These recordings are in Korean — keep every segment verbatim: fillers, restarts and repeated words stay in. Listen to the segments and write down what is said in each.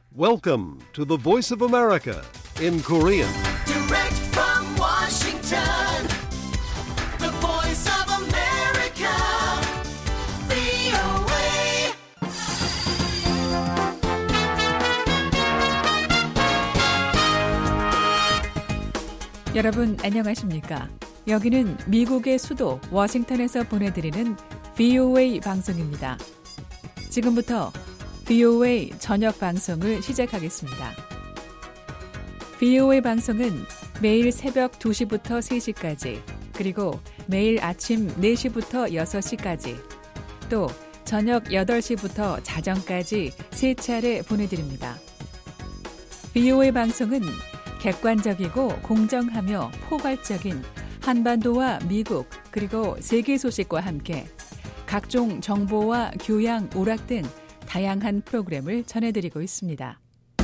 Welcome to the Voice of America in Korean. Direct from Washington, the Voice of America, 브이오에이. 여러분 안녕하십니까? 여기는 미국의 수도 워싱턴에서 보내드리는 브이오에이 방송입니다. 지금부터 브이오에이 저녁 방송을 시작하겠습니다. 브이오에이 방송은 매일 새벽 두 시부터 세 시까지, 그리고 매일 아침 네 시부터 여섯 시까지, 또 저녁 여덟 시부터 자정까지 세 차례 보내드립니다. 브이오에이 방송은 객관적이고 공정하며 포괄적인 한반도와 미국 그리고 세계 소식과 함께 각종 정보와 교양, 오락 등 다양한 프로그램을 전해드리고 있습니다.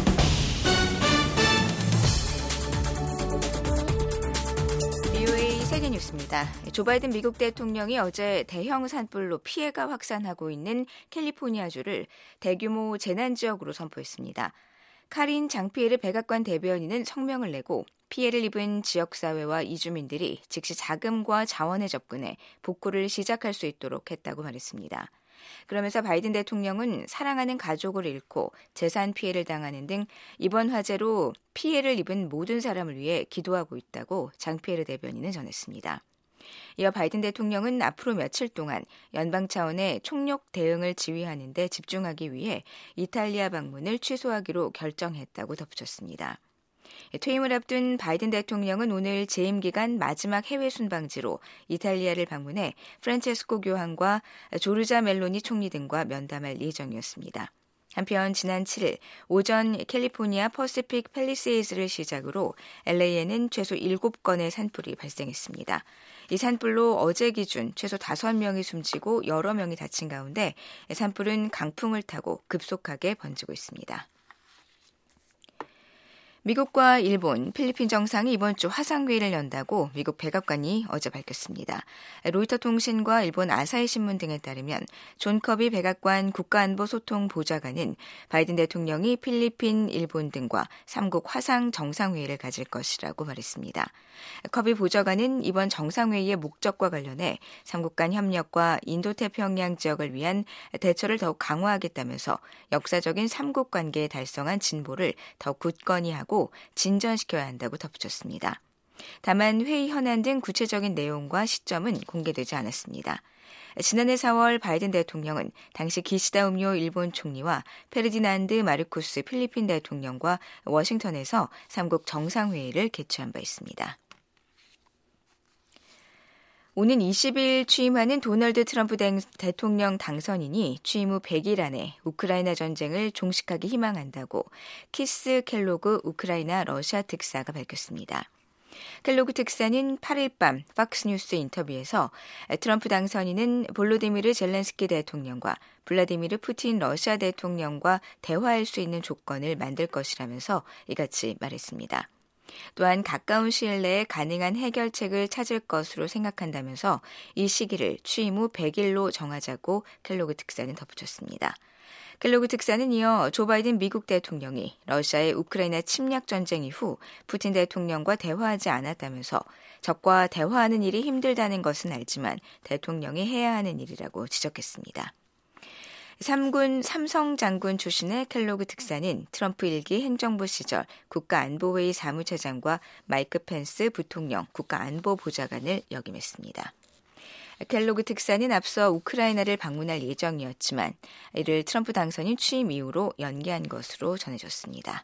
브이오에이 세계뉴스입니다. 조 바이든 미국 대통령이 어제 대형 산불로 피해가 확산하고 있는 캘리포니아주를 대규모 재난지역으로 선포했습니다. 카린 장피에르 백악관 대변인은 성명을 내고 피해를 입은 지역사회와 이주민들이 즉시 자금과 자원에 접근해 복구를 시작할 수 있도록 했다고 말했습니다. 그러면서 바이든 대통령은 사랑하는 가족을 잃고 재산 피해를 당하는 등 이번 화재로 피해를 입은 모든 사람을 위해 기도하고 있다고 장피에르 대변인은 전했습니다. 이어 바이든 대통령은 앞으로 며칠 동안 연방 차원의 총력 대응을 지휘하는 데 집중하기 위해 이탈리아 방문을 취소하기로 결정했다고 덧붙였습니다. 퇴임을 앞둔 바이든 대통령은 오늘 재임 기간 마지막 해외 순방지로 이탈리아를 방문해 프란체스코 교황과 조르자 멜로니 총리 등과 면담할 예정이었습니다. 한편 지난 칠 일 오전 캘리포니아 퍼시픽 팰리세이드를 시작으로 엘에이에는 최소 일곱 건의 산불이 발생했습니다. 이 산불로 어제 기준 최소 다섯 명이 숨지고 여러 명이 다친 가운데 산불은 강풍을 타고 급속하게 번지고 있습니다. 미국과 일본, 필리핀 정상이 이번 주 화상회의를 연다고 미국 백악관이 어제 밝혔습니다. 로이터 통신과 일본 아사히 신문 등에 따르면 존 커비 백악관 국가안보소통보좌관은 바이든 대통령이 필리핀, 일본 등과 삼국 화상 정상회의를 가질 것이라고 말했습니다. 커비 보좌관은 이번 정상회의의 목적과 관련해 삼국 간 협력과 인도태평양 지역을 위한 대처를 더욱 강화하겠다면서 역사적인 삼국 관계에 달성한 진보를 더 굳건히 하고 진전시켜야 한다고 덧붙였습니다. 다만 회의 현안 등 구체적인 내용과 시점은 공개되지 않았습니다. 지난해 사월 바이든 대통령은 당시 기시다 우미오 일본 총리와 페르디난드 마르코스 필리핀 대통령과 워싱턴에서 삼국 정상회의를 개최한 바 있습니다. 오는 이십 일 취임하는 도널드 트럼프 대통령 당선인이 취임 후 백 일 안에 우크라이나 전쟁을 종식하기 희망한다고 키스 켈로그 우크라이나 러시아 특사가 밝혔습니다. 켈로그 특사는 팔 일 밤 팍스뉴스 인터뷰에서 트럼프 당선인은 볼로디미르 젤렌스키 대통령과 블라디미르 푸틴 러시아 대통령과 대화할 수 있는 조건을 만들 것이라면서 이같이 말했습니다. 또한 가까운 시일 내에 가능한 해결책을 찾을 것으로 생각한다면서 이 시기를 취임 후 백 일로 정하자고 켈로그 특사는 덧붙였습니다. 켈로그 특사는 이어 조 바이든 미국 대통령이 러시아의 우크라이나 침략 전쟁 이후 푸틴 대통령과 대화하지 않았다면서 적과 대화하는 일이 힘들다는 것은 알지만 대통령이 해야 하는 일이라고 지적했습니다. 삼군 삼성 장군 출신의 켈로그 특사는 트럼프 일기 행정부 시절 국가안보회의 사무처장과 마이크 펜스 부통령 국가안보보좌관을 역임했습니다. 켈로그 특사는 앞서 우크라이나를 방문할 예정이었지만 이를 트럼프 당선인 취임 이후로 연기한 것으로 전해졌습니다.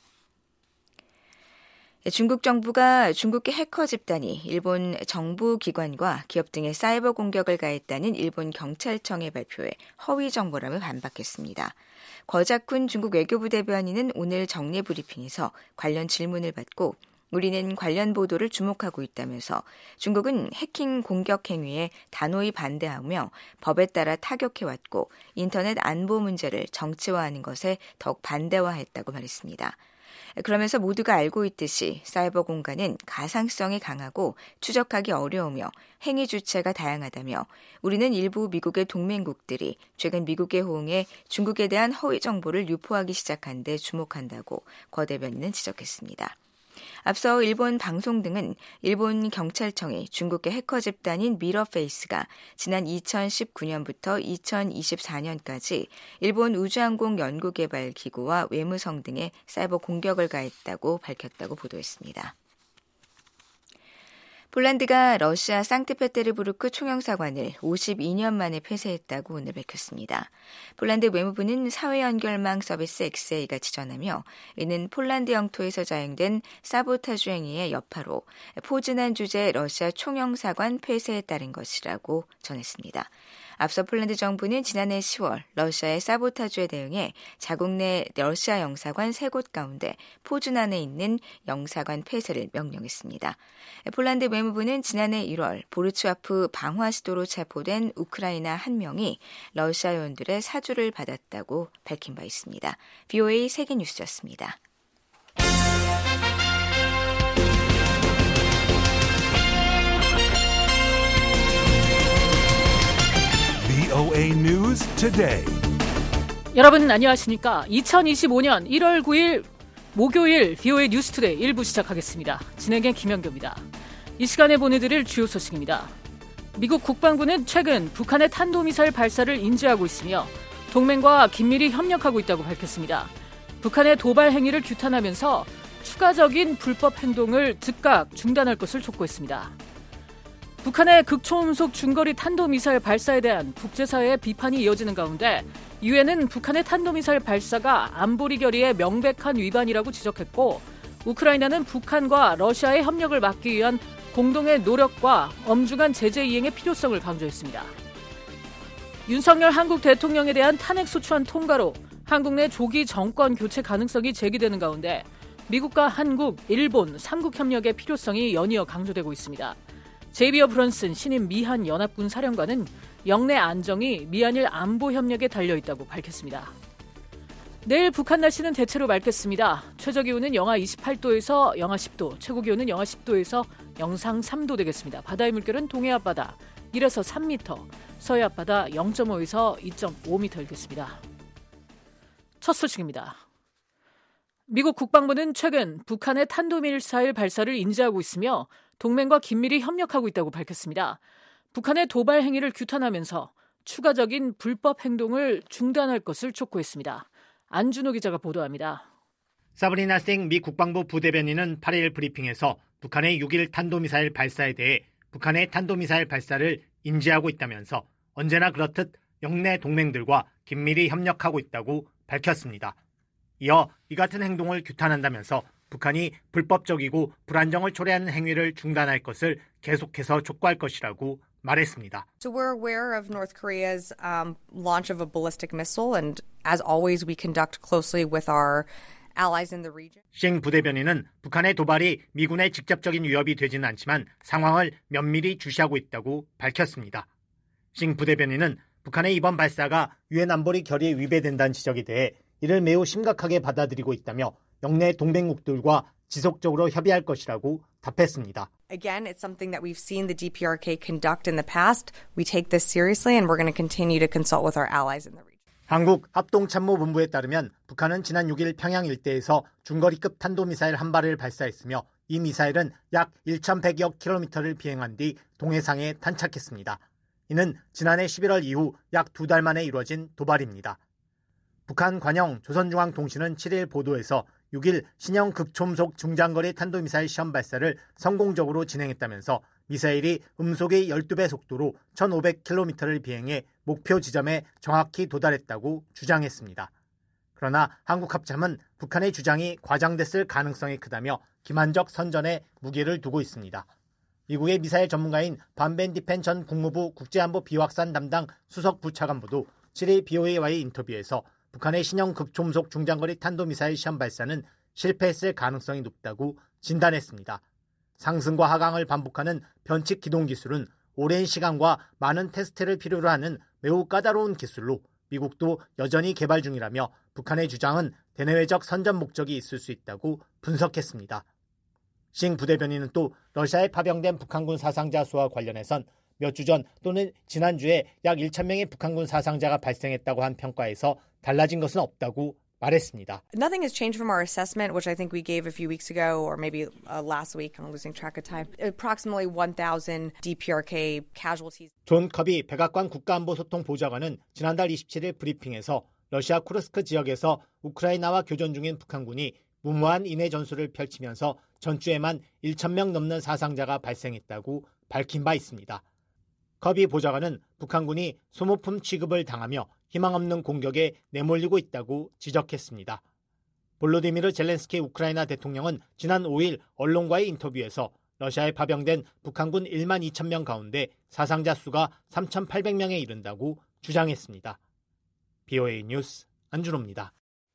중국 정부가 중국계 해커 집단이 일본 정부 기관과 기업 등의 사이버 공격을 가했다는 일본 경찰청의 발표에 허위 정보라며 반박했습니다. 거자쿤 중국 외교부 대변인은 오늘 정례 브리핑에서 관련 질문을 받고 우리는 관련 보도를 주목하고 있다면서 중국은 해킹 공격 행위에 단호히 반대하며 법에 따라 타격해왔고 인터넷 안보 문제를 정치화하는 것에 더욱 반대화했다고 말했습니다. 그러면서 모두가 알고 있듯이 사이버 공간은 가상성이 강하고 추적하기 어려우며 행위 주체가 다양하다며 우리는 일부 미국의 동맹국들이 최근 미국의 호응에 중국에 대한 허위 정보를 유포하기 시작한 데 주목한다고 거 대변인은 지적했습니다. 앞서 일본 방송 등은 일본 경찰청이 중국계 해커 집단인 미러페이스가 지난 이천십구 년부터 이천이십사 년까지 일본 우주항공 연구개발기구와 외무성 등에 사이버 공격을 가했다고 밝혔다고 보도했습니다. 폴란드가 러시아 상트페테르부르크 총영사관을 오십이 년 만에 폐쇄했다고 오늘 밝혔습니다. 폴란드 외무부는 사회연결망 서비스 엑스에이가 지전하며 이는 폴란드 영토에서 자행된 사보타주 행위의 여파로 포즈난 주재 러시아 총영사관 폐쇄에 따른 것이라고 전했습니다. 앞서 폴란드 정부는 지난해 시월 러시아의 사보타주에 대응해 자국 내 러시아 영사관 세 곳 가운데 포즈난에 있는 영사관 폐쇄를 명령했습니다. 폴란드 외무부는 지난해 일월 보르츠와프 방화 시도로 체포된 우크라이나 한 명이 러시아 요원들의 사주를 받았다고 밝힌 바 있습니다. 브이오에이 세계뉴스였습니다. 브이오에이 News Today. 여러분 안녕하십니까? 이천이십오 년 일월 구일 목요일 브이오에이 뉴스 투데이 일 부 시작하겠습니다. 진행의 김현교입니다. 이 시간에 보내드릴 주요 소식입니다. 미국 국방부는 최근 북한의 탄도미사일 발사를 인지하고 있으며 동맹과 긴밀히 협력하고 있다고 밝혔습니다. 북한의 도발 행위를 규탄하면서 추가적인 불법 행동을 즉각 중단할 것을 촉구했습니다. 북한의 극초음속 중거리 탄도미사일 발사에 대한 국제사회의 비판이 이어지는 가운데 유엔은 북한의 탄도미사일 발사가 안보리 결의의 명백한 위반이라고 지적했고 우크라이나는 북한과 러시아의 협력을 막기 위한 공동의 노력과 엄중한 제재 이행의 필요성을 강조했습니다. 윤석열 한국 대통령에 대한 탄핵소추안 통과로 한국 내 조기 정권 교체 가능성이 제기되는 가운데 미국과 한국, 일본, 삼국 협력의 필요성이 연이어 강조되고 있습니다. 제이비어 브런슨 신임 미한 연합군 사령관은 영내 안정이 미한일 안보 협력에 달려있다고 밝혔습니다. 내일 북한 날씨는 대체로 맑겠습니다. 최저기온은 영하 이십팔 도에서 영하 십 도, 최고기온은 영하 십 도에서 영상 삼 도 되겠습니다. 바다의 물결은 동해 앞바다 일에서 삼 미터, 서해 앞바다 영 점 오에서 이 점 오 미터이겠습니다. 첫 소식입니다. 미국 국방부는 최근 북한의 탄도미사일 발사를 인지하고 있으며 동맹과 긴밀히 협력하고 있다고 밝혔습니다. 북한의 도발 행위를 규탄하면서 추가적인 불법 행동을 중단할 것을 촉구했습니다. 안준호 기자가 보도합니다. 사브리나 생 미 국방부 부대변인은 팔 일 브리핑에서 북한의 육 일 탄도미사일 발사에 대해 북한의 탄도미사일 발사를 인지하고 있다면서 언제나 그렇듯 영내 동맹들과 긴밀히 협력하고 있다고 밝혔습니다. 이어 이 같은 행동을 규탄한다면서 북한이 불법적이고 불안정을 초래하는 행위를 중단할 것을 계속해서 촉구할 것이라고 말했습니다. So we're aware of North Korea's um, launch of a ballistic missile, and as always, we conduct closely with our allies in the region. 싱 부대변인은 북한의 도발이 미군의 직접적인 위협이 되지는 않지만 상황을 면밀히 주시하고 있다고 밝혔습니다. 싱 부대변인은 북한의 이번 발사가 유엔 안보리 결의에 위배된다는 지적에 대해 이를 매우 심각하게 받아들이고 있다며 영내 동맹국들과 지속적으로 협의할 것이라고 답했습니다. Again, it's something that we've seen the 디피아르케이 conduct in the past. We take this seriously and we're going to continue to consult with our allies in the region. 한국 합동참모본부에 따르면 북한은 지난 육 일 평양 일대에서 중거리급 탄도미사일 한 발을 발사했으며 이 미사일은 약 천백여 킬로미터를 비행한 뒤 동해상에 탄착했습니다. 이는 지난해 십일월 이후 약 두 달 만에 이루어진 도발입니다. 북한 관영 조선중앙통신은 칠 일 보도에서 육 일 신형 극초음속 중장거리 탄도미사일 시험 발사를 성공적으로 진행했다면서 미사일이 음속의 열두 배 속도로 천오백 킬로미터를 비행해 목표 지점에 정확히 도달했다고 주장했습니다. 그러나 한국합참은 북한의 주장이 과장됐을 가능성이 크다며 기만적 선전에 무게를 두고 있습니다. 미국의 미사일 전문가인 반벤 디펜 전 국무부 국제안보 비확산 담당 수석 부차관보도 칠 일 브이오에이와의 인터뷰에서 북한의 신형 극초음속 중장거리 탄도미사일 시험 발사는 실패했을 가능성이 높다고 진단했습니다. 상승과 하강을 반복하는 변칙 기동 기술은 오랜 시간과 많은 테스트를 필요로 하는 매우 까다로운 기술로 미국도 여전히 개발 중이라며 북한의 주장은 대내외적 선전 목적이 있을 수 있다고 분석했습니다. 싱 부대변인은 또 러시아에 파병된 북한군 사상자 수와 관련해선 몇 주 전 또는 지난주에 약 천 명의 북한군 사상자가 발생했다고 한 평가에서 달라진 것은 없다고 말했습니다. Nothing has changed from our assessment, which I think we gave a few weeks ago, or maybe uh, last week. I'm losing track of time. Approximately one thousand D P R K casualties. 존 커비 백악관 국가안보소통보좌관은 지난달 이십칠일 브리핑에서 러시아 쿠르스크 지역에서 우크라이나와 교전 중인 북한군이 무모한 인해 전술을 펼치면서 전주에만 천 명 넘는 사상자가 발생했다고 밝힌 바 있습니다. 커비 보좌관은 북한군이 소모품 취급을 당하며 희망 없는 공격에 내몰리고 있다고 지적했습니다. 볼로디미르 젤렌스키 우크라이나 대통령은 지난 오일 언론과의 인터뷰에서 러시아에 파병된 북한군 만 이천 명 가운데 사상자 수가 삼천팔백 명에 이른다고 주장했습니다. 비오에이 뉴스 안준호입니다.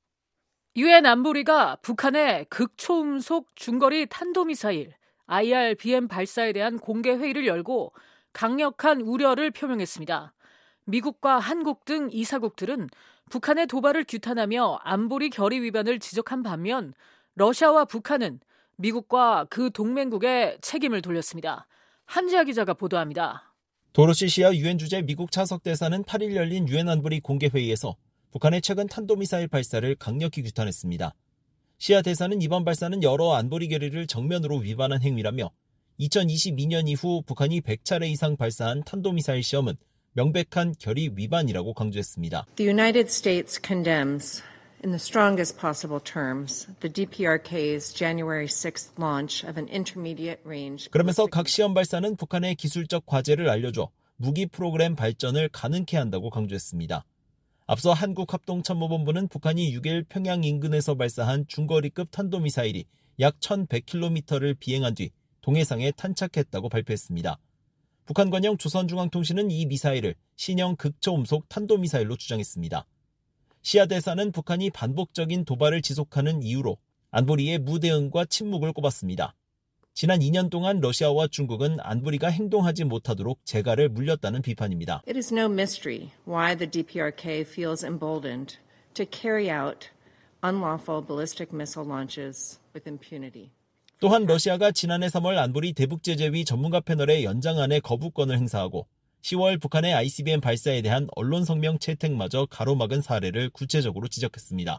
유엔 안보리가 북한의 극초음속 중거리 탄도미사일 아이알비엠 발사에 대한 공개 회의를 열고 강력한 우려를 표명했습니다. 미국과 한국 등 이사국들은 북한의 도발을 규탄하며 안보리 결의 위반을 지적한 반면 러시아와 북한은 미국과 그 동맹국에 책임을 돌렸습니다. 한지아 기자가 보도합니다. 도로시 시아 유엔 주재 미국 차석 대사는 팔일 열린 유엔 안보리 공개 회의에서 북한의 최근 탄도미사일 발사를 강력히 규탄했습니다. 시아 대사는 이번 발사는 여러 안보리 결의를 정면으로 위반한 행위라며 이천이십이 년 이후 북한이 백 차례 이상 발사한 탄도미사일 시험은 명백한 결의 위반이라고 강조했습니다. The United States condemns in the strongest possible terms the D P R K's January sixth launch of an intermediate range. 그러면서 각 시험 발사는 북한의 기술적 과제를 알려줘 무기 프로그램 발전을 가능케 한다고 강조했습니다. 앞서 한국합동참모본부는 북한이 육일 평양 인근에서 발사한 중거리급 탄도미사일이 약 천백 킬로미터를 비행한 뒤 동해상에 탄착했다고 발표했습니다. 북한 관영 조선중앙통신은 이 미사일을 신형 극초음속 탄도미사일로 주장했습니다. 시아 대사는 북한이 반복적인 도발을 지속하는 이유로 안보리의 무대응과 침묵을 꼽았습니다. 지난 이 년 동안 러시아와 중국은 안보리가 행동하지 못하도록 재갈을 물렸다는 비판입니다. It is no mystery why the D P R K feels emboldened to carry out unlawful ballistic missile launches with impunity. 또한 러시아가 지난해 삼월 안보리 대북제재위 전문가 패널의 연장안에 거부권을 행사하고 시월 북한의 아이씨비엠 발사에 대한 언론 성명 채택마저 가로막은 사례를 구체적으로 지적했습니다.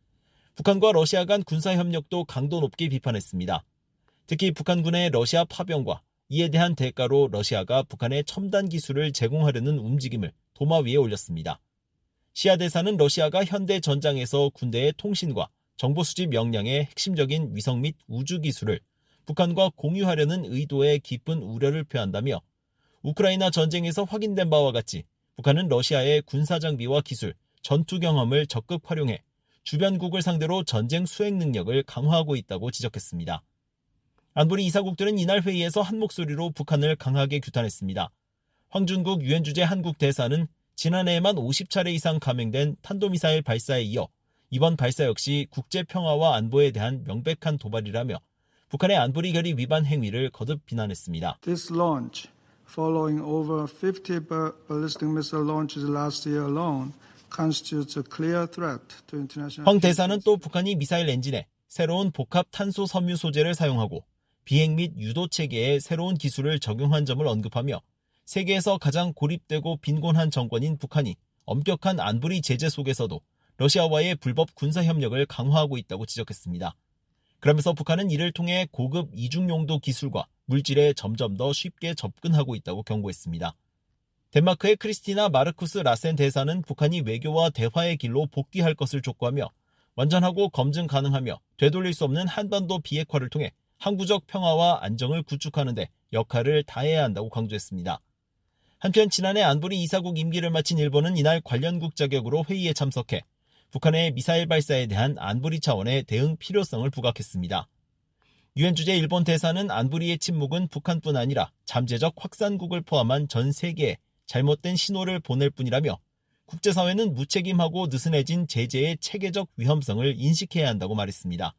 북한과 러시아 간 군사협력도 강도 높게 비판했습니다. 특히 북한군의 러시아 파병과 이에 대한 대가로 러시아가 북한에 첨단 기술을 제공하려는 움직임을 도마 위에 올렸습니다. 시아 대사는 러시아가 현대 전장에서 군대의 통신과 정보 수집 역량의 핵심적인 위성 및 우주 기술을 북한과 공유하려는 의도에 깊은 우려를 표한다며 우크라이나 전쟁에서 확인된 바와 같이 북한은 러시아의 군사장비와 기술, 전투 경험을 적극 활용해 주변국을 상대로 전쟁 수행 능력을 강화하고 있다고 지적했습니다. 안보리 이사국들은 이날 회의에서 한 목소리로 북한을 강하게 규탄했습니다. 황준국 유엔 주재 한국 대사는 지난해에만 오십 차례 이상 감행된 탄도미사일 발사에 이어 이번 발사 역시 국제평화와 안보에 대한 명백한 도발이라며 북한의 안보리 결의 위반 행위를 거듭 비난했습니다. This launch, following over fifty ballistic missile launches last year alone, constitutes a clear threat to international. 황 대사는 또 북한이 미사일 엔진에 새로운 복합 탄소 섬유 소재를 사용하고 비행 및 유도 체계에 새로운 기술을 적용한 점을 언급하며 세계에서 가장 고립되고 빈곤한 정권인 북한이 엄격한 안보리 제재 속에서도 러시아와의 불법 군사협력을 강화하고 있다고 지적했습니다. 그러면서 북한은 이를 통해 고급 이중용도 기술과 물질에 점점 더 쉽게 접근하고 있다고 경고했습니다. 덴마크의 크리스티나 마르쿠스 라센 대사는 북한이 외교와 대화의 길로 복귀할 것을 촉구하며 완전하고 검증 가능하며 되돌릴 수 없는 한반도 비핵화를 통해 항구적 평화와 안정을 구축하는 데 역할을 다해야 한다고 강조했습니다. 한편 지난해 안보리 이사국 임기를 마친 일본은 이날 관련국 자격으로 회의에 참석해 북한의 미사일 발사에 대한 안보리 차원의 대응 필요성을 부각했습니다. 유엔 주재 일본 대사는 안보리의 침묵은 북한뿐 아니라 잠재적 확산국을 포함한 전 세계에 잘못된 신호를 보낼 뿐이라며 국제사회는 무책임하고 느슨해진 제재의 체계적 위험성을 인식해야 한다고 말했습니다.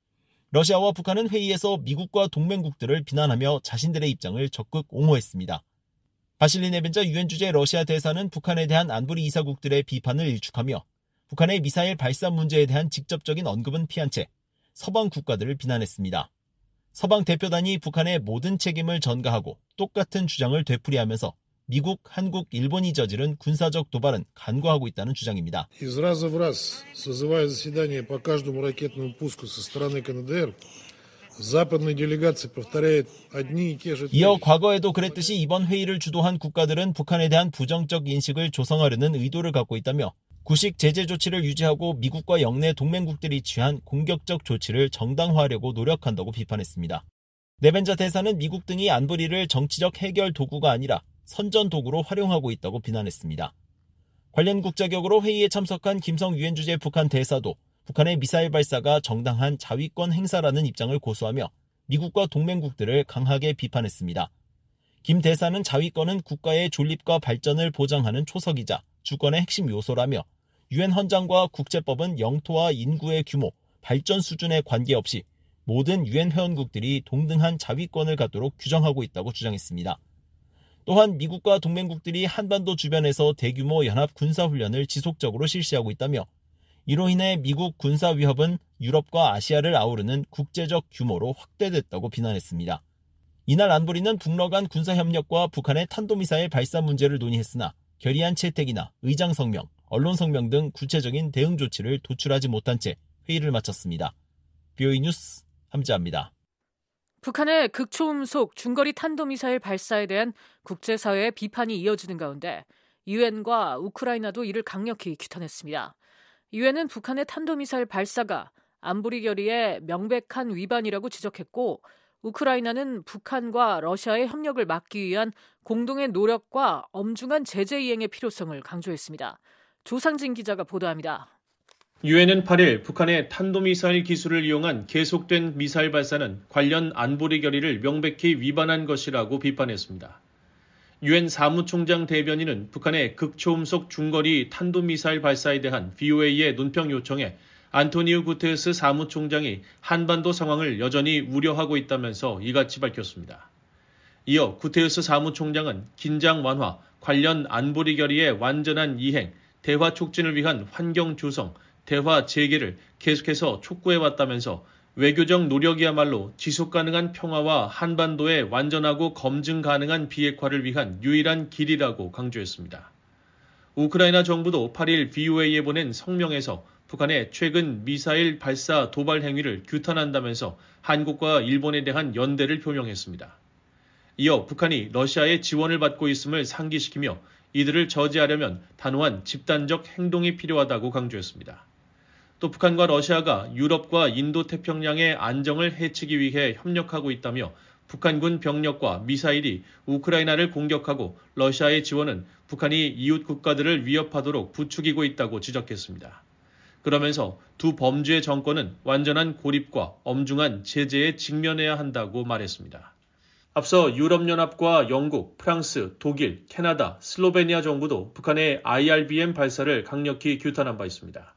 러시아와 북한은 회의에서 미국과 동맹국들을 비난하며 자신들의 입장을 적극 옹호했습니다. 바실리 네벤자 유엔 주재 러시아 대사는 북한에 대한 안보리 이사국들의 비판을 일축하며 북한의 미사일 발사 문제에 대한 직접적인 언급은 피한 채 서방 국가들을 비난했습니다. 서방 대표단이 북한의 모든 책임을 전가하고 똑같은 주장을 되풀이하면서 미국, 한국, 일본이 저지른 군사적 도발은 간과하고 있다는 주장입니다. Из раза в раз, созывая заседание по каждому ракетному пуску со стороны КНДР, западные делегации повторяют одни и те же. 이어 과거에도 그랬듯이 이번 회의를 주도한 국가들은 북한에 대한 부정적 인식을 조성하려는 의도를 갖고 있다며 구식 제재 조치를 유지하고 미국과 영내 동맹국들이 취한 공격적 조치를 정당화하려고 노력한다고 비판했습니다. 네벤자 대사는 미국 등이 안보리를 정치적 해결 도구가 아니라 선전 도구로 활용하고 있다고 비난했습니다. 관련 국자격으로 회의에 참석한 김성 유엔 주재 북한 대사도 북한의 미사일 발사가 정당한 자위권 행사라는 입장을 고수하며 미국과 동맹국들을 강하게 비판했습니다. 김 대사는 자위권은 국가의 존립과 발전을 보장하는 초석이자 주권의 핵심 요소라며 유엔 헌장과 국제법은 영토와 인구의 규모, 발전 수준에 관계없이 모든 유엔 회원국들이 동등한 자위권을 갖도록 규정하고 있다고 주장했습니다. 또한 미국과 동맹국들이 한반도 주변에서 대규모 연합 군사훈련을 지속적으로 실시하고 있다며 이로 인해 미국 군사 위협은 유럽과 아시아를 아우르는 국제적 규모로 확대됐다고 비난했습니다. 이날 안보리는 북러 간 군사협력과 북한의 탄도미사일 발사 문제를 논의했으나 결의안 채택이나 의장 성명, 언론 성명 등 구체적인 대응 조치를 도출하지 못한 채 회의를 마쳤습니다. 비오이 뉴스 함지아입니다. 북한의 극초음속 중거리 탄도미사일 발사에 대한 국제사회의 비판이 이어지는 가운데 유엔과 우크라이나도 이를 강력히 규탄했습니다. 유엔은 북한의 탄도미사일 발사가 안보리 결의의 명백한 위반이라고 지적했고 우크라이나는 북한과 러시아의 협력을 막기 위한 공동의 노력과 엄중한 제재 이행의 필요성을 강조했습니다. 조상진 기자가 보도합니다. 유엔은 팔 일 북한의 탄도미사일 기술을 이용한 계속된 미사일 발사는 관련 안보리 결의를 명백히 위반한 것이라고 비판했습니다. 유엔 사무총장 대변인은 북한의 극초음속 중거리 탄도미사일 발사에 대한 브이오에이의 논평 요청에 안토니우 구테르스 사무총장이 한반도 상황을 여전히 우려하고 있다면서 이같이 밝혔습니다. 이어 구테르스 사무총장은 긴장 완화, 관련 안보리 결의의 완전한 이행, 대화 촉진을 위한 환경 조성, 대화 재개를 계속해서 촉구해왔다면서 외교적 노력이야말로 지속가능한 평화와 한반도의 완전하고 검증 가능한 비핵화를 위한 유일한 길이라고 강조했습니다. 우크라이나 정부도 팔 일 브이오에이에 보낸 성명에서 북한의 최근 미사일 발사 도발 행위를 규탄한다면서 한국과 일본에 대한 연대를 표명했습니다. 이어 북한이 러시아의 지원을 받고 있음을 상기시키며 이들을 저지하려면 단호한 집단적 행동이 필요하다고 강조했습니다. 또 북한과 러시아가 유럽과 인도태평양의 안정을 해치기 위해 협력하고 있다며 북한군 병력과 미사일이 우크라이나를 공격하고 러시아의 지원은 북한이 이웃 국가들을 위협하도록 부추기고 있다고 지적했습니다. 그러면서 두 범죄 정권은 완전한 고립과 엄중한 제재에 직면해야 한다고 말했습니다. 앞서 유럽연합과 영국, 프랑스, 독일, 캐나다, 슬로베니아 정부도 북한의 아이알비엠 발사를 강력히 규탄한 바 있습니다.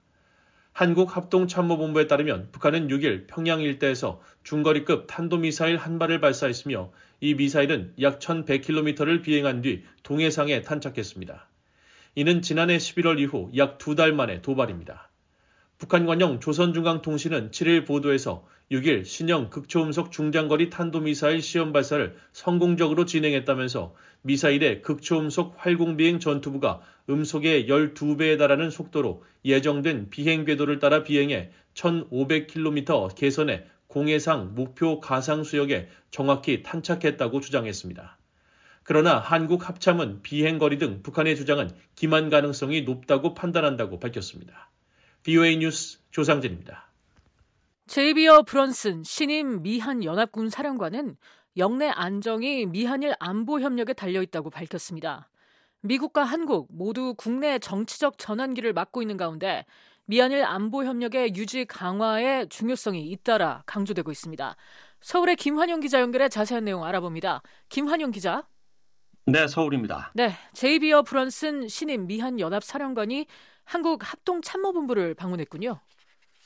한국합동참모본부에 따르면 북한은 육 일 평양 일대에서 중거리급 탄도미사일 한 발을 발사했으며 이 미사일은 약 천백 킬로미터를 비행한 뒤 동해상에 탄착했습니다. 이는 지난해 십일월 이후 약 두 달 만의 도발입니다. 북한 관영 조선중앙통신은 칠 일 보도에서 육 일 신형 극초음속 중장거리 탄도미사일 시험 발사를 성공적으로 진행했다면서 미사일의 극초음속 활공비행 전투부가 음속의 열두 배에 달하는 속도로 예정된 비행 궤도를 따라 비행해 천오백 킬로미터 계선의 공해상 목표 가상 수역에 정확히 탄착했다고 주장했습니다. 그러나 한국 합참은 비행거리 등 북한의 주장은 기만 가능성이 높다고 판단한다고 밝혔습니다. 브이오에이 뉴스 조상진입니다. 제이비어 브런슨 신임 미한 연합군 사령관은 영내 안정이 미한일 안보 협력에 달려있다고 밝혔습니다. 미국과 한국 모두 국내 정치적 전환기를 맞고 있는 가운데 미한일 안보 협력의 유지 강화의 중요성이 잇따라 강조되고 있습니다. 서울의 김환용 기자 연결해 자세한 내용 알아봅니다. 김환용 기자. 네, 서울입니다. 네, 제이비어 브런슨 신임 미한 연합 사령관이 한국 합동참모본부를 방문했군요.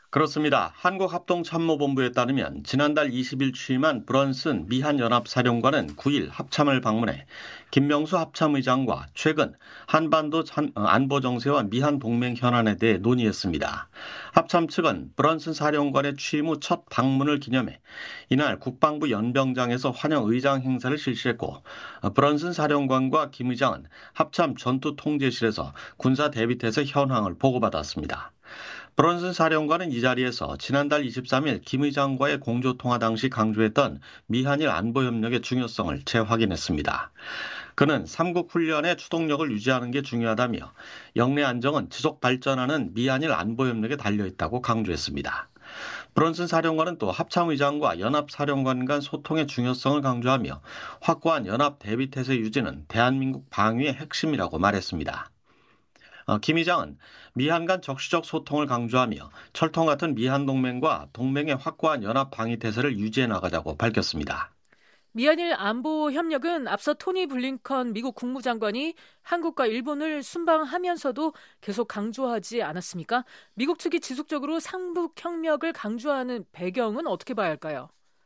그렇습니다. 한국합동참모본부에 따르면 지난달 이십 일 취임한 브런슨 미한연합사령관은 구 일 합참을 방문해 김명수 합참의장과 최근 한반도 안보정세와 미한동맹 현안에 대해 논의했습니다. 합참 측은 브런슨 사령관의 취임 후 첫 방문을 기념해 이날 국방부 연병장에서 환영 의장 행사를 실시했고, 브런슨 사령관과 김 의장은 합참 전투통제실에서 군사 대비태세 현황을 보고받았습니다. 브런슨 사령관은 이 자리에서 지난달 이십삼 일 김 의장과의 공조통화 당시 강조했던 미한일 안보협력의 중요성을 재확인했습니다. 그는 삼국 훈련의 추동력을 유지하는 게 중요하다며 영내 안정은 지속 발전하는 미한일 안보협력에 달려있다고 강조했습니다. 브런슨 사령관은 또 합참의장과 연합사령관 간 소통의 중요성을 강조하며 확고한 연합 대비태세 유지는 대한민국 방위의 핵심이라고 말했습니다. 김 의장은 미한 간 적시적 소통을 강조하며 철통 같은 미한 동맹과 동맹의 확고한 연합 방위 태세를 유지해 나가자고 밝혔습니다. 미한일 안보 협력은 앞서 토니 블링컨 미국 국무장관이 한국과 일본을 순방하면서도 계속 강조하지 않았습니까? 미국 측이 지속적으로 삼북 협력을 강조하는 배경은 어떻게 봐야 할까요?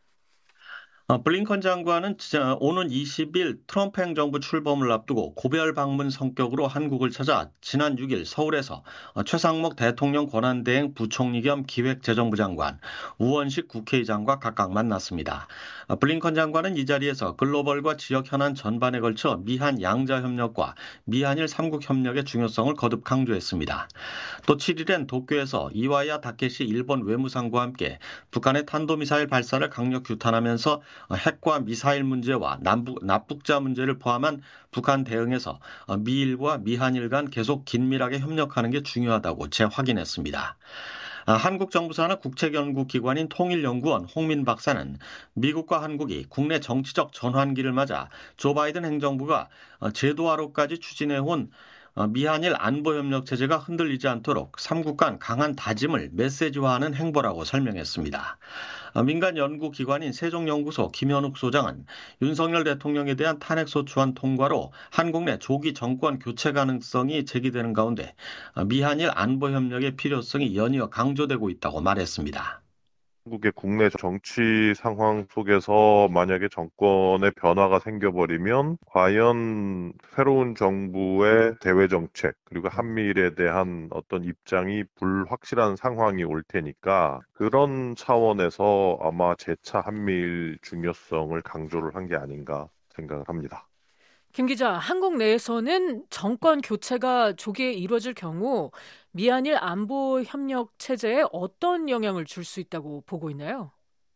블링컨 장관은 오는 이십 일 트럼프 행정부 출범을 앞두고 고별 방문 성격으로 한국을 찾아 지난 육 일 서울에서 최상목 대통령 권한대행 부총리 겸 기획재정부 장관, 우원식 국회의장과 각각 만났습니다. 블링컨 장관은 이 자리에서 글로벌과 지역 현안 전반에 걸쳐 미한 양자 협력과 미한일 삼국 협력의 중요성을 거듭 강조했습니다. 또 칠 일엔 도쿄에서 이와야 다케시 일본 외무상과 함께 북한의 탄도미사일 발사를 강력 규탄하면서 핵과 미사일 문제와 남북, 납북자 문제를 포함한 북한 대응에서 미일과 미한일 간 계속 긴밀하게 협력하는 게 중요하다고 재확인했습니다. 한국 정부 산하 국책연구기관인 통일연구원 홍민 박사는 미국과 한국이 국내 정치적 전환기를 맞아 조 바이든 행정부가 제도화로까지 추진해온 미한일 안보협력 체제가 흔들리지 않도록 삼국 간 강한 다짐을 메시지화하는 행보라고 설명했습니다. 민간 연구기관인 세종연구소 김현욱 소장은 윤석열 대통령에 대한 탄핵소추안 통과로 한국 내 조기 정권 교체 가능성이 제기되는 가운데 미한일 안보협력의 필요성이 연이어 강조되고 있다고 말했습니다. 한국의 국내 정치 상황 속에서 만약에 정권의 변화가 생겨버리면 과연 새로운 정부의 대외 정책 그리고 한미일에 대한 어떤 입장이 불확실한 상황이 올 테니까 그런 차원에서 아마 재차 한미일 중요성을 강조를 한 게 아닌가 생각을 합니다. 김 기자, 한국 내에서는 정권 교체가 조기에 이루어질 경우 미한일 안보 협력 체제에 어떤 영향을 줄 수 있다고 보고 있나요?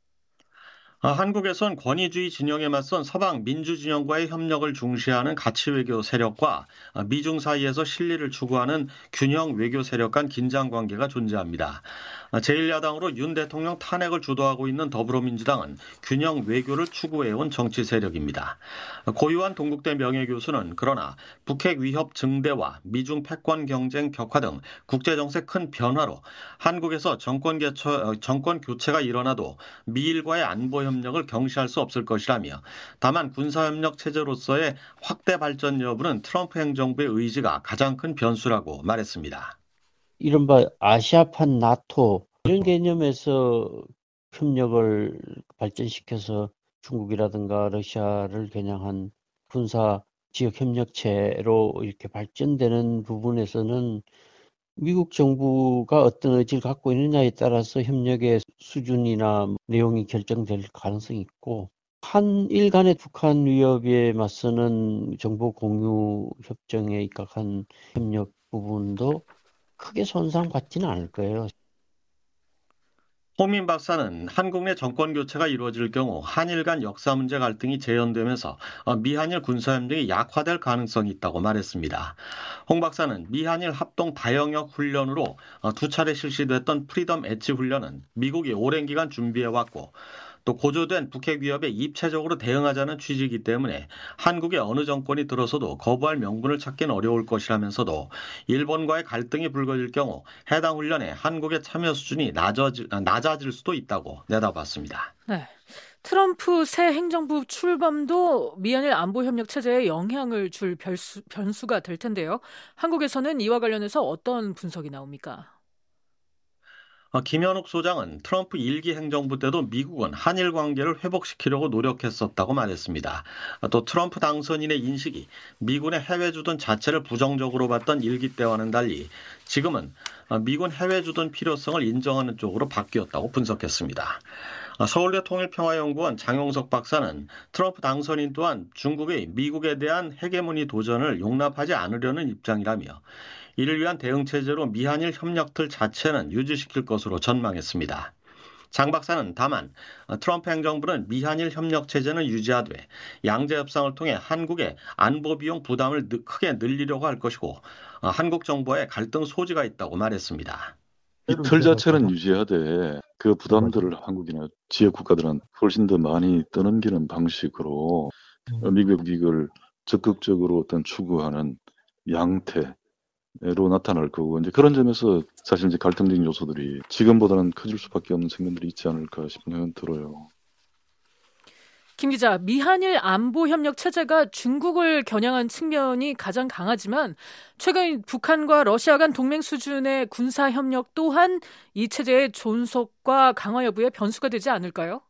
한국에선 권위주의 진영에 맞선 서방 민주 진영과의 협력을 중시하는 가치 외교 세력과 미중 사이에서 실리를 추구하는 균형 외교 세력 간 긴장 관계가 존재합니다. 제일 야당으로 윤 대통령 탄핵을 주도하고 있는 더불어민주당은 균형 외교를 추구해온 정치 세력입니다. 고유한 동국대 명예교수는 그러나 북핵 위협 증대와 미중 패권 경쟁 격화 등 국제정세 큰 변화로 한국에서 정권 개처, 정권 교체가 일어나도 미일과의 안보 협력을 경시할 수 없을 것이라며 다만 군사협력 체제로서의 확대 발전 여부는 트럼프 행정부의 의지가 가장 큰 변수라고 말했습니다. 이른바 아시아판 나토 이런 개념에서 협력을 발전시켜서 중국이라든가 러시아를 겨냥한 군사 지역 협력체로 이렇게 발전되는 부분에서는 미국 정부가 어떤 의지를 갖고 있느냐에 따라서 협력의 수준이나 내용이 결정될 가능성이 있고, 한일 간의 북한 위협에 맞서는 정보 공유 협정에 입각한 협력 부분도 크게 손상받지는 않을 거예요. 홍민 박사는 한국 내 정권 교체가 이루어질 경우 한일 간 역사 문제 갈등이 재현되면서 미한일 군사협력이 약화될 가능성이 있다고 말했습니다. 홍 박사는 미한일 합동 다영역 훈련으로 두 차례 실시됐던 프리덤 엣지 훈련은 미국이 오랜 기간 준비해왔고 또 고조된 북핵 위협에 입체적으로 대응하자는 취지이기 때문에 한국의 어느 정권이 들어서도 거부할 명분을 찾기는 어려울 것이라면서도 일본과의 갈등이 불거질 경우 해당 훈련에 한국의 참여 수준이 낮아질, 낮아질 수도 있다고 내다봤습니다. 네. 트럼프 새 행정부 출범도 미한일 안보협력 체제에 영향을 줄 변수, 변수가 될 텐데요. 한국에서는 이와 관련해서 어떤 분석이 나옵니까? 김현욱 소장은 트럼프 일기 행정부 때도 미국은 한일 관계를 회복시키려고 노력했었다고 말했습니다. 또 트럼프 당선인의 인식이 미군의 해외 주둔 자체를 부정적으로 봤던 일기 때와는 달리 지금은 미군 해외 주둔 필요성을 인정하는 쪽으로 바뀌었다고 분석했습니다. 서울대 통일평화연구원 장용석 박사는 트럼프 당선인 또한 중국의 미국에 대한 헤게모니 도전을 용납하지 않으려는 입장이라며 이를 위한 대응체제로 미한일 협력틀 자체는 유지시킬 것으로 전망했습니다. 장 박사는 다만 트럼프 행정부는 미한일 협력체제는 유지하되 양제협상을 통해 한국의 안보비용 부담을 크게 늘리려고 할 것이고 한국 정부와의 갈등 소지가 있다고 말했습니다. 이 틀 자체는 유지하되 그 부담들을 한국이나 지역 국가들은 훨씬 더 많이 떠넘기는 방식으로 미국 이익을 적극적으로 어떤 추구하는 양태 로 나타날 거고 이제 그런 점에서 사실 이제 갈등적인 요소들이 지금보다는 커질 수밖에 없는 측면들이 있지 않을까 싶은 생각은 들어요. 김 기자, 미한일 안보 협력 체제가 중국을 겨냥한 측면이 가장 강하지만 최근 북한과 러시아 간 동맹 수준의 군사 협력 또한 이 체제의 존속과 강화 여부에 변수가 되지 않을까요?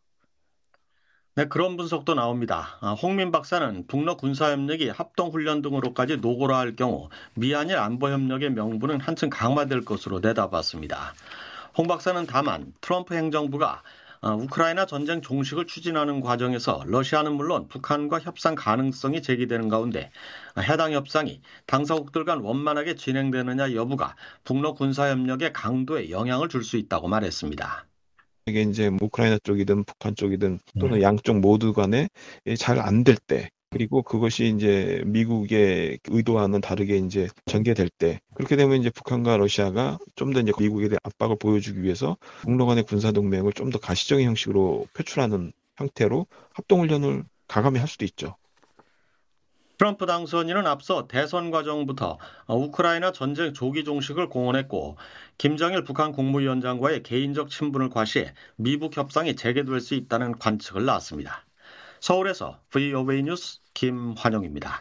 네, 그런 분석도 나옵니다. 홍민 박사는 북러 군사협력이 합동훈련 등으로까지 노골화할 경우 미한일 안보협력의 명분은 한층 강화될 것으로 내다봤습니다. 홍 박사는 다만 트럼프 행정부가 우크라이나 전쟁 종식을 추진하는 과정에서 러시아는 물론 북한과 협상 가능성이 제기되는 가운데 해당 협상이 당사국들 간 원만하게 진행되느냐 여부가 북러 군사협력의 강도에 영향을 줄 수 있다고 말했습니다. 이게 이제 우크라이나 쪽이든 북한 쪽이든 또는 양쪽 모두 간에 잘 안 될 때, 그리고 그것이 이제 미국의 의도와는 다르게 이제 전개될 때, 그렇게 되면 이제 북한과 러시아가 좀 더 이제 미국에 대한 압박을 보여주기 위해서 북러 간의 군사 동맹을 좀 더 가시적인 형식으로 표출하는 형태로 합동훈련을 가감히 할 수도 있죠. 트럼프 당선인은 앞서 대선 과정부터 우크라이나 전쟁 조기 종식을 공언했고 김정일 북한 국무위원장과의 개인적 친분을 과시해 미북 협상이 재개될 수 있다는 관측을 낳았습니다. 서울에서 브이오에이 뉴스 김환영입니다.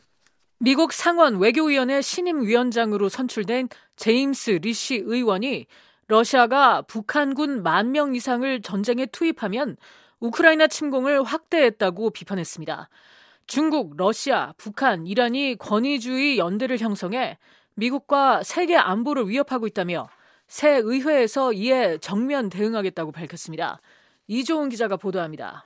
미국 상원 외교위원회 신임 위원장으로 선출된 제임스 리시 의원이 러시아가 북한군 만 명 이상을 전쟁에 투입하면 우크라이나 침공을 확대했다고 비판했습니다. 중국, 러시아, 북한, 이란이 권위주의 연대를 형성해 미국과 세계 안보를 위협하고 있다며 새 의회에서 이에 정면 대응하겠다고 밝혔습니다. 이조은 기자가 보도합니다.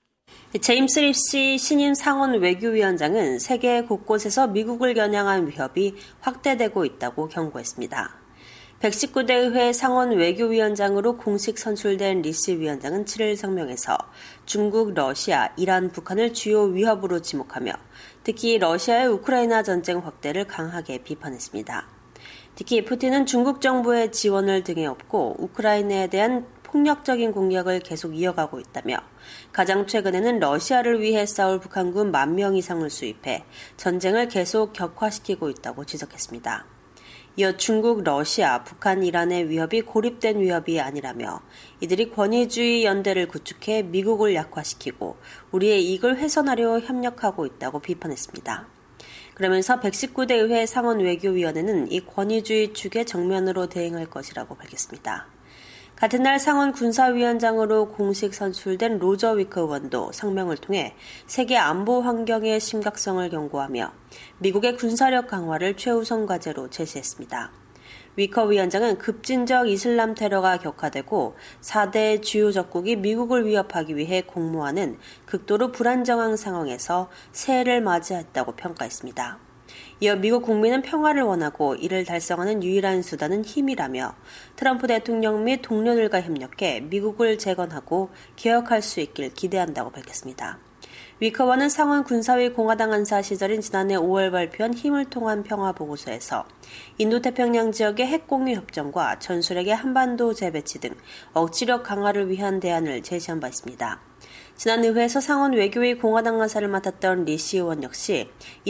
제임스 리시 신임 상원 외교위원장은 세계 곳곳에서 미국을 겨냥한 위협이 확대되고 있다고 경고했습니다. 백십구 대 의회 상원 외교위원장으로 공식 선출된 리시 위원장은 칠 일 성명에서 중국, 러시아, 이란, 북한을 주요 위협으로 지목하며 특히 러시아의 우크라이나 전쟁 확대를 강하게 비판했습니다. 특히 푸틴은 중국 정부의 지원을 등에 업고 우크라이나에 대한 폭력적인 공격을 계속 이어가고 있다며 가장 최근에는 러시아를 위해 싸울 북한군 만 명 이상을 수입해 전쟁을 계속 격화시키고 있다고 지적했습니다. 이어 중국, 러시아, 북한, 이란의 위협이 고립된 위협이 아니라며 이들이 권위주의 연대를 구축해 미국을 약화시키고 우리의 이익을 훼손하려 협력하고 있다고 비판했습니다. 그러면서 백십구 대 의회 상원 외교위원회는 이 권위주의 축에 정면으로 대응할 것이라고 밝혔습니다. 같은 날 상원 군사위원장으로 공식 선출된 로저 위커 의원도 성명을 통해 세계 안보 환경의 심각성을 경고하며 미국의 군사력 강화를 최우선 과제로 제시했습니다. 위커 위원장은 급진적 이슬람 테러가 격화되고 사 대 주요 적국이 미국을 위협하기 위해 공모하는 극도로 불안정한 상황에서 새해를 맞이했다고 평가했습니다. 이어 미국 국민은 평화를 원하고 이를 달성하는 유일한 수단은 힘이라며 트럼프 대통령 및 동료들과 협력해 미국을 재건하고 개혁할 수 있길 기대한다고 밝혔습니다. 위커와는 상원 군사위 공화당 안사 시절인 지난해 오월 발표한 힘을 통한 평화 보고서에서 인도태평양 지역의 핵공유 협정과 전술핵의 한반도 재배치 등 억지력 강화를 위한 대안을 제시한 바 있습니다. 지난 의회에서 상원 외교위 공화당 간사를 맡았던 리시 의원 역시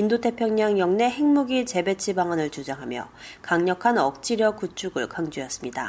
인도태평양 영내 핵무기 재배치 방안을 주장하며 강력한 억지력 구축을 강조했습니다.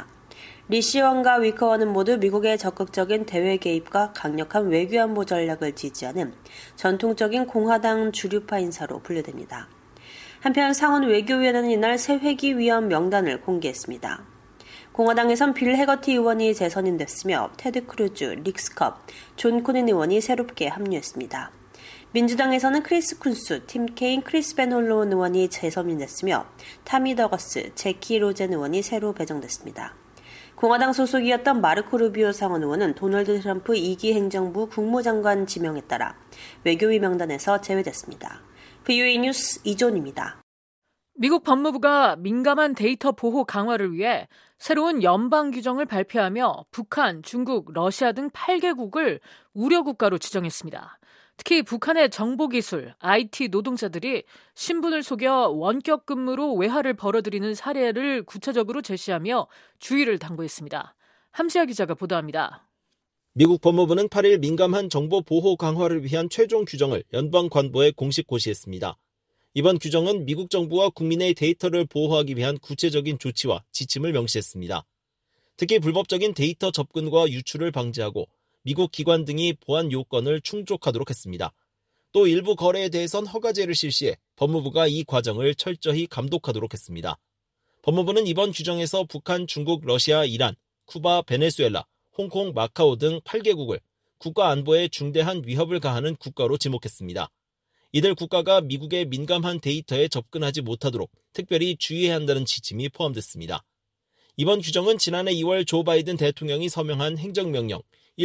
리시 의원과 위커 의원은 모두 미국의 적극적인 대외 개입과 강력한 외교안보 전략을 지지하는 전통적인 공화당 주류파 인사로 분류됩니다. 한편 상원 외교위원회는 이날 새 회기 위원 명단을 공개했습니다. 공화당에선 빌 해거티 의원이 재선임됐으며 테드 크루즈, 릭 스컵, 존 코넨 의원이 새롭게 합류했습니다. 민주당에서는 크리스 쿤스, 팀 케인, 크리스 벤 홀로운 의원이 재선임됐으며 타미 더거스, 제키 로젠 의원이 새로 배정됐습니다. 공화당 소속이었던 마르코 루비오 상원 의원은 도널드 트럼프 이 기 행정부 국무장관 지명에 따라 외교위 명단에서 제외됐습니다. 브이오에이 뉴스 이존입니다. 미국 법무부가 민감한 데이터 보호 강화를 위해 새로운 연방 규정을 발표하며 북한, 중국, 러시아 등 여덟 개국을 우려 국가로 지정했습니다. 특히 북한의 정보기술, 아이티 노동자들이 신분을 속여 원격 근무로 외화를 벌어들이는 사례를 구체적으로 제시하며 주의를 당부했습니다. 함시아 기자가 보도합니다. 미국 법무부는 팔 일 민감한 정보 보호 강화를 위한 최종 규정을 연방 관보에 공식 고시했습니다. 이번 규정은 미국 정부와 국민의 데이터를 보호하기 위한 구체적인 조치와 지침을 명시했습니다. 특히 불법적인 데이터 접근과 유출을 방지하고 미국 기관 등이 보안 요건을 충족하도록 했습니다. 또 일부 거래에 대해선 허가제를 실시해 법무부가 이 과정을 철저히 감독하도록 했습니다. 법무부는 이번 규정에서 북한, 중국, 러시아, 이란, 쿠바, 베네수엘라, 홍콩, 마카오 등 여덟 개국을 국가 안보에 중대한 위협을 가하는 국가로 지목했습니다. 이들 국가가 미국의 민감한 데이터에 접근하지 못하도록 특별히 주의해야 한다는 지침이 포함됐습니다. 이번 규정은 지난해 이월 조 바이든 대통령이 서명한 행정명령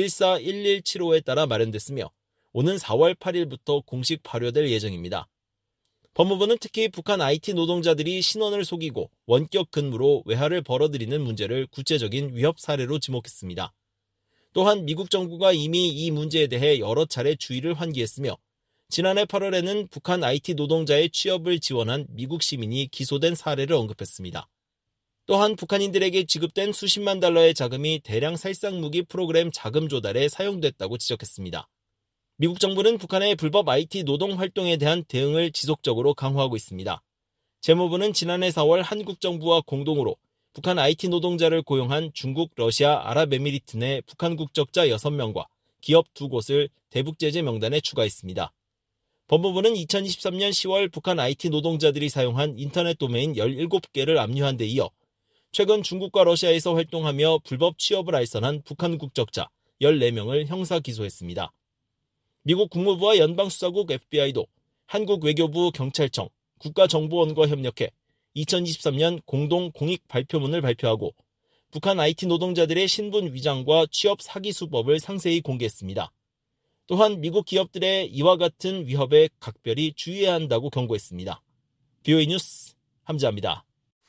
일사일일칠오에 따라 마련됐으며 오는 사월 팔일부터 공식 발효될 예정입니다. 법무부는 특히 북한 아이티 노동자들이 신원을 속이고 원격 근무로 외화를 벌어들이는 문제를 구체적인 위협 사례로 지목했습니다. 또한 미국 정부가 이미 이 문제에 대해 여러 차례 주의를 환기했으며 지난해 팔월에는 북한 아이티 노동자의 취업을 지원한 미국 시민이 기소된 사례를 언급했습니다. 또한 북한인들에게 지급된 수십만 달러의 자금이 대량 살상무기 프로그램 자금 조달에 사용됐다고 지적했습니다. 미국 정부는 북한의 불법 아이티 노동 활동에 대한 대응을 지속적으로 강화하고 있습니다. 재무부는 지난해 사월 한국 정부와 공동으로 북한 아이티 노동자를 고용한 중국, 러시아, 아랍에미리트 내 북한 국적자 여섯 명과 기업 두 곳을 대북제재 명단에 추가했습니다. 법무부는 이천이십삼년 시월 북한 아이티 노동자들이 사용한 인터넷 도메인 열일곱 개를 압류한 데 이어 최근 중국과 러시아에서 활동하며 불법 취업을 알선한 북한 국적자 열네 명을 형사 기소했습니다. 미국 국무부와 연방수사국 에프비아이도 한국 외교부 경찰청, 국가정보원과 협력해 이천이십삼년 공동 공익 발표문을 발표하고 북한 아이티 노동자들의 신분 위장과 취업 사기 수법을 상세히 공개했습니다. 또한 미국 기업들의 이와 같은 위협에 각별히 주의해야 한다고 경고했습니다. 브이오에이 뉴스 함지아입니다.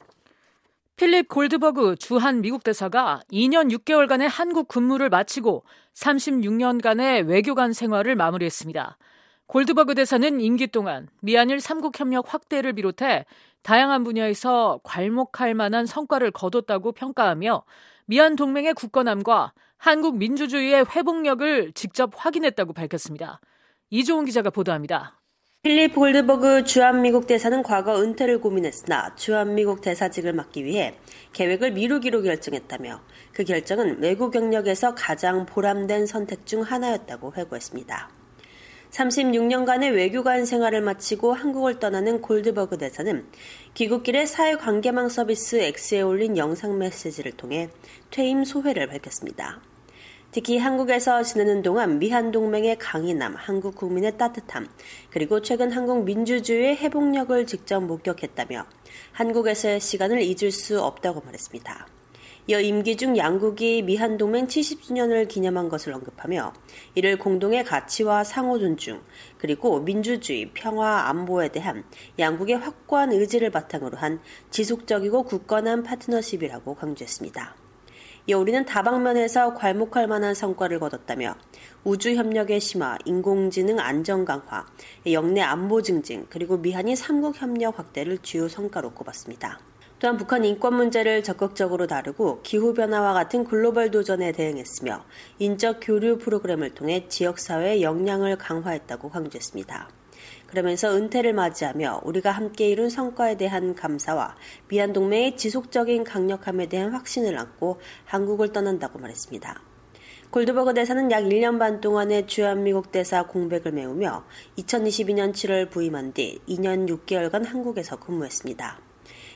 필립 골드버그 주한 미국 대사가 이 년 육 개월간의 한국 근무를 마치고 삼십육 년간의 외교관 생활을 마무리했습니다. 골드버그 대사는 임기 동안 미한일 삼국 협력 확대를 비롯해 다양한 분야에서 괄목할 만한 성과를 거뒀다고 평가하며 미한 동맹의 굳건함과 한국 민주주의의 회복력을 직접 확인했다고 밝혔습니다. 이종훈 기자가 보도합니다. 필립 골드버그 주한미국 대사는 과거 은퇴를 고민했으나 주한미국 대사직을 맡기 위해 계획을 미루기로 결정했다며 그 결정은 외국 경력에서 가장 보람된 선택 중 하나였다고 회고했습니다. 삼십육 년간의 외교관 생활을 마치고 한국을 떠나는 골드버그 대사는 귀국길에 사회관계망 서비스 X에 올린 영상 메시지를 통해 퇴임 소회를 밝혔습니다. 특히 한국에서 지내는 동안 미한 동맹의 강인함, 한국 국민의 따뜻함, 그리고 최근 한국 민주주의의 회복력을 직접 목격했다며 한국에서의 시간을 잊을 수 없다고 말했습니다. 이어 임기 중 양국이 미한 동맹 칠십 주년을 기념한 것을 언급하며 이를 공동의 가치와 상호 존중, 그리고 민주주의, 평화, 안보에 대한 양국의 확고한 의지를 바탕으로 한 지속적이고 굳건한 파트너십이라고 강조했습니다. 이어 우리는 다방면에서 괄목할 만한 성과를 거뒀다며 우주협력의 심화, 인공지능 안전 강화, 영내 안보 증진, 그리고 미한이 삼국 협력 확대를 주요 성과로 꼽았습니다. 또한 북한 인권 문제를 적극적으로 다루고 기후변화와 같은 글로벌 도전에 대응했으며 인적 교류 프로그램을 통해 지역사회의 역량을 강화했다고 강조했습니다. 그러면서 은퇴를 맞이하며 우리가 함께 이룬 성과에 대한 감사와 미한 동맹의 지속적인 강력함에 대한 확신을 안고 한국을 떠난다고 말했습니다. 골드버그 대사는 약 일 년 반 동안의 주한미국 대사 공백을 메우며 이천이십이 년 칠월 부임한 뒤 이 년 육 개월간 한국에서 근무했습니다.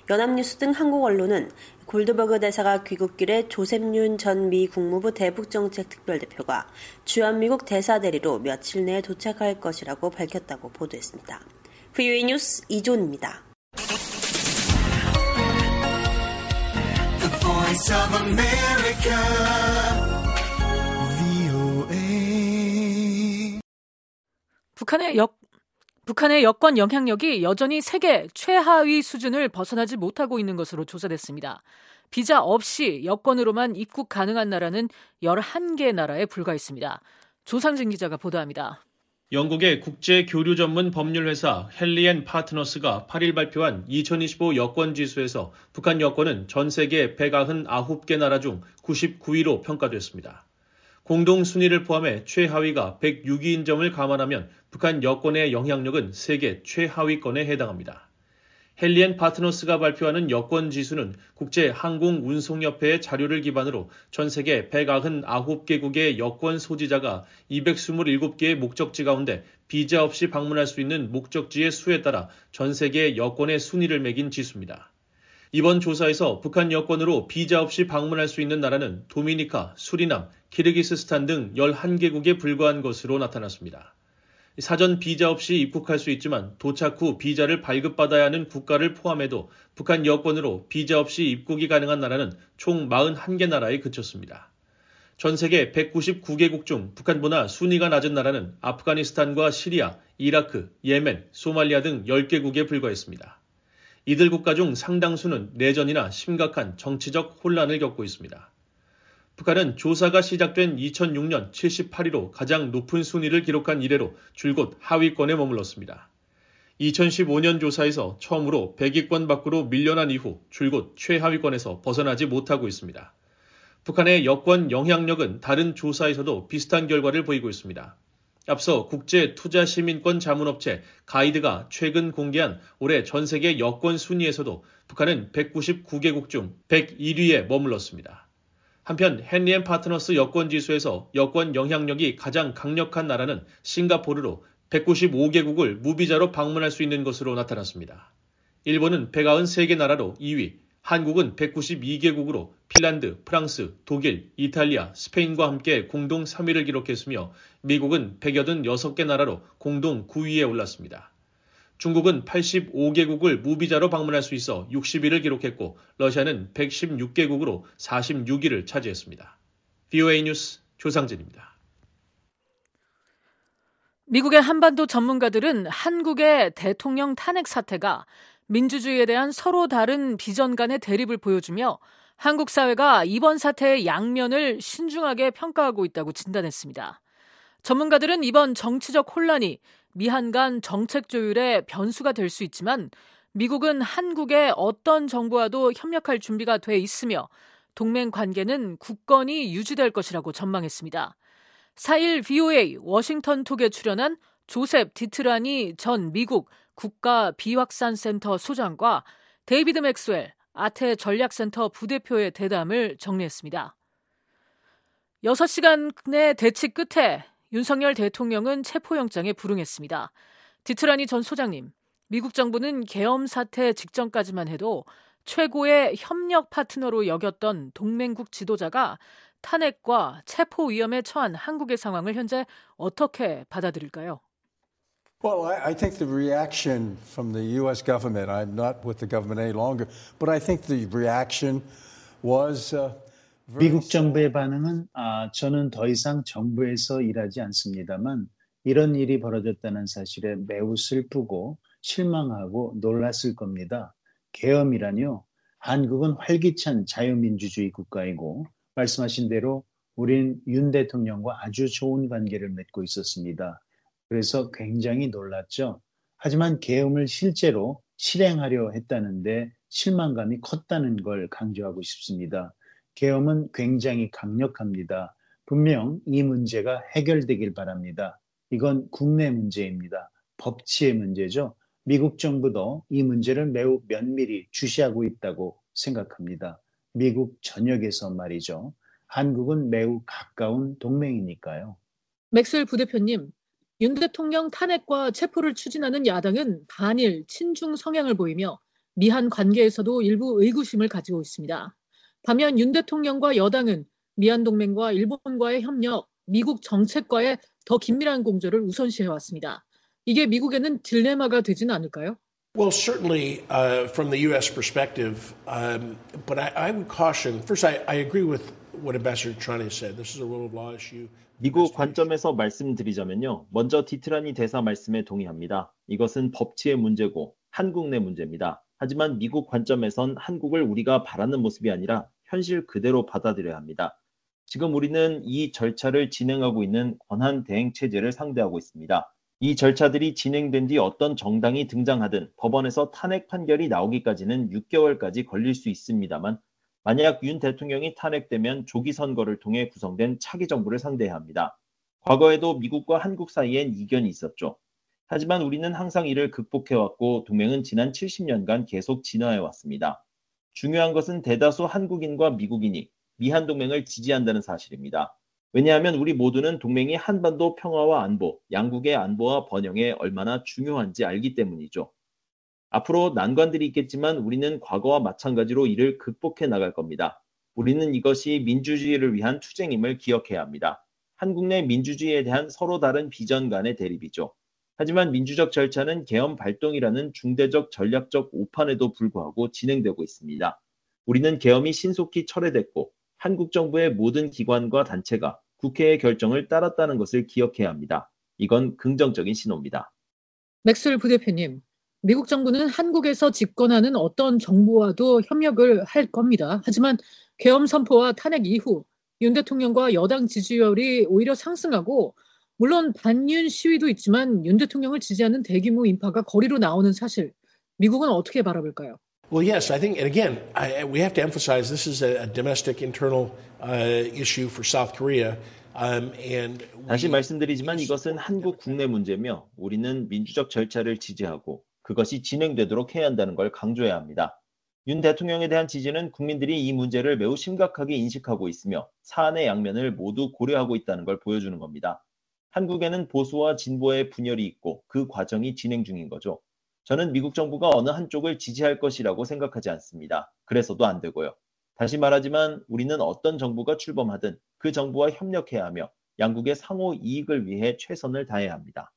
연합뉴스 등 한국 언론은 골드버그 대사가 귀국길에 조셉 윤 전 미 국무부 대북정책특별대표가 주한미국 대사 대리로 며칠 내에 도착할 것이라고 밝혔다고 보도했습니다. 브이오에이 뉴스 이존입니다. The Voice of America, 브이오에이. 북한의 역 북한의 여권 영향력이 여전히 세계 최하위 수준을 벗어나지 못하고 있는 것으로 조사됐습니다. 비자 없이 여권으로만 입국 가능한 나라는 열한 개 나라에 불과했습니다. 조상진 기자가 보도합니다. 영국의 국제 교류 전문 법률 회사 헨리 앤 파트너스가 팔 일 발표한 이천이십오 여권 지수에서 북한 여권은 전 세계 백구십구 개 나라 중 구십구 위로 평가됐습니다. 공동 순위를 포함해 최하위가 백육 위인 점을 감안하면 북한 여권의 영향력은 세계 최하위권에 해당합니다. 헨리 앤 파트너스가 발표하는 여권 지수는 국제 항공운송협회의 자료를 기반으로 전 세계 백구십구 개국의 여권 소지자가 이백이십칠 개의 목적지 가운데 비자 없이 방문할 수 있는 목적지의 수에 따라 전 세계 여권의 순위를 매긴 지수입니다. 이번 조사에서 북한 여권으로 비자 없이 방문할 수 있는 나라는 도미니카, 수리남, 키르기스스탄 등 열한 개국에 불과한 것으로 나타났습니다. 사전 비자 없이 입국할 수 있지만 도착 후 비자를 발급받아야 하는 국가를 포함해도 북한 여권으로 비자 없이 입국이 가능한 나라는 총 사십일 개 나라에 그쳤습니다. 전 세계 백구십구 개국 중 북한보다 순위가 낮은 나라는 아프가니스탄과 시리아, 이라크, 예멘, 소말리아 등 열 개국에 불과했습니다. 이들 국가 중 상당수는 내전이나 심각한 정치적 혼란을 겪고 있습니다. 북한은 조사가 시작된 이천육 년 칠십팔 위로 가장 높은 순위를 기록한 이래로 줄곧 하위권에 머물렀습니다. 이천십오 년 조사에서 처음으로 백 위권 밖으로 밀려난 이후 줄곧 최하위권에서 벗어나지 못하고 있습니다. 북한의 여권 영향력은 다른 조사에서도 비슷한 결과를 보이고 있습니다. 앞서 국제투자시민권 자문업체 가이드가 최근 공개한 올해 전 세계 여권 순위에서도 북한은 백구십구 개국 중 백일 위에 머물렀습니다. 한편 헨리 앤 파트너스 여권 지수에서 여권 영향력이 가장 강력한 나라는 싱가포르로 백구십오 개국을 무비자로 방문할 수 있는 것으로 나타났습니다. 일본은 백구십삼 개 나라로 이 위, 한국은 백구십이 개국으로 핀란드, 프랑스, 독일, 이탈리아, 스페인과 함께 공동 삼 위를 기록했으며 미국은 백팔십육 개 나라로 공동 구 위에 올랐습니다. 중국은 팔십오 개국을 무비자로 방문할 수 있어 육십 위를 기록했고 러시아는 백십육 개국으로 사십육 위를 차지했습니다. 브이오에이 뉴스 조상진입니다. 미국의 한반도 전문가들은 한국의 대통령 탄핵 사태가 민주주의에 대한 서로 다른 비전 간의 대립을 보여주며 한국 사회가 이번 사태의 양면을 신중하게 평가하고 있다고 진단했습니다. 전문가들은 이번 정치적 혼란이 미한 간 정책 조율의 변수가 될 수 있지만 미국은 한국의 어떤 정부와도 협력할 준비가 돼 있으며 동맹 관계는 굳건히 유지될 것이라고 전망했습니다. 사 일 브이오에이 워싱턴 톡에 출연한 조셉 디트라니 전 미국 국가 비확산센터 소장과 데이비드 맥스웰 아태 전략센터 부대표의 대담을 정리했습니다. 여섯 시간의 대치 끝에 윤석열 대통령은 체포영장에 불응했습니다. 디트라니 전 소장님, 미국 정부는 계엄 사태 직전까지만 해도 최고의 협력 파트너로 여겼던 동맹국 지도자가 탄핵과 체포 위험에 처한 한국의 상황을 현재 어떻게 받아들일까요? Well, I, I think the reaction from the U S government, I'm not with the government any longer, but I think the reaction was uh, 미국 정부의 반응은 아, 저는 더 이상 정부에서 일하지 않습니다만 이런 일이 벌어졌다는 사실에 매우 슬프고 실망하고 놀랐을 겁니다. 계엄이라뇨. 한국은 활기찬 자유민주주의 국가이고 말씀하신 대로 우린 윤 대통령과 아주 좋은 관계를 맺고 있었습니다. 그래서 굉장히 놀랐죠. 하지만 계엄을 실제로 실행하려 했다는데 실망감이 컸다는 걸 강조하고 싶습니다. 계엄은 굉장히 강력합니다. 분명 이 문제가 해결되길 바랍니다. 이건 국내 문제입니다. 법치의 문제죠. 미국 정부도 이 문제를 매우 면밀히 주시하고 있다고 생각합니다. 미국 전역에서 말이죠. 한국은 매우 가까운 동맹이니까요. 맥스웰 부대표님, 윤 대통령 탄핵과 체포를 추진하는 야당은 반일, 친중 성향을 보이며 미한 관계에서도 일부 의구심을 가지고 있습니다. 반면 윤 대통령과 여당은 미한 동맹과 일본과의 협력, 미국 정책과의 더 긴밀한 공조를 우선시해왔습니다. 이게 미국에는 딜레마가 되지는 않을까요? Well, certainly uh, from the U S perspective, um, but I, I would caution. First, I, I agree with what Ambassador Trani said. This is a rule of law issue. 미국 관점에서 말씀드리자면요. 먼저 디트라니 대사 말씀에 동의합니다. 이것은 법치의 문제고 한국 내 문제입니다. 하지만 미국 관점에선 한국을 우리가 바라는 모습이 아니라 현실 그대로 받아들여야 합니다. 지금 우리는 이 절차를 진행하고 있는 권한 대행 체제를 상대하고 있습니다. 이 절차들이 진행된 뒤 어떤 정당이 등장하든 법원에서 탄핵 판결이 나오기까지는 육 개월까지 걸릴 수 있습니다만 만약 윤 대통령이 탄핵되면 조기 선거를 통해 구성된 차기 정부를 상대해야 합니다. 과거에도 미국과 한국 사이엔 이견이 있었죠. 하지만 우리는 항상 이를 극복해왔고 동맹은 지난 칠십 년간 계속 진화해왔습니다. 중요한 것은 대다수 한국인과 미국인이 미한 동맹을 지지한다는 사실입니다. 왜냐하면 우리 모두는 동맹이 한반도 평화와 안보, 양국의 안보와 번영에 얼마나 중요한지 알기 때문이죠. 앞으로 난관들이 있겠지만 우리는 과거와 마찬가지로 이를 극복해 나갈 겁니다. 우리는 이것이 민주주의를 위한 투쟁임을 기억해야 합니다. 한국 내 민주주의에 대한 서로 다른 비전 간의 대립이죠. 하지만 민주적 절차는 계엄 발동이라는 중대적 전략적 오판에도 불구하고 진행되고 있습니다. 우리는 계엄이 신속히 철회됐고 한국 정부의 모든 기관과 단체가 국회의 결정을 따랐다는 것을 기억해야 합니다. 이건 긍정적인 신호입니다. 맥스웰 부대표님, 미국 정부는 한국에서 집권하는 어떤 정부와도 협력을 할 겁니다. 하지만 계엄 선포와 탄핵 이후 윤 대통령과 여당 지지율이 오히려 상승하고 물론 반윤 시위도 있지만 윤 대통령을 지지하는 대규모 인파가 거리로 나오는 사실, 미국은 어떻게 바라볼까요? Well, yes, I think, and again, I, we have to emphasize this is a, a domestic internal uh, issue for South Korea. Um, and we... 다시 말씀드리지만 이것은 한국 국내 문제며 우리는 민주적 절차를 지지하고 그것이 진행되도록 해야 한다는 걸 강조해야 합니다. 윤 대통령에 대한 지지는 국민들이 이 문제를 매우 심각하게 인식하고 있으며 사안의 양면을 모두 고려하고 있다는 걸 보여주는 겁니다. 한국에는 보수와 진보의 분열이 있고 그 과정이 진행 중인 거죠. 저는 미국 정부가 어느 한쪽을 지지할 것이라고 생각하지 않습니다. 그래서도 안 되고요. 다시 말하지만 우리는 어떤 정부가 출범하든 그 정부와 협력해야 하며 양국의 상호 이익을 위해 최선을 다해야 합니다.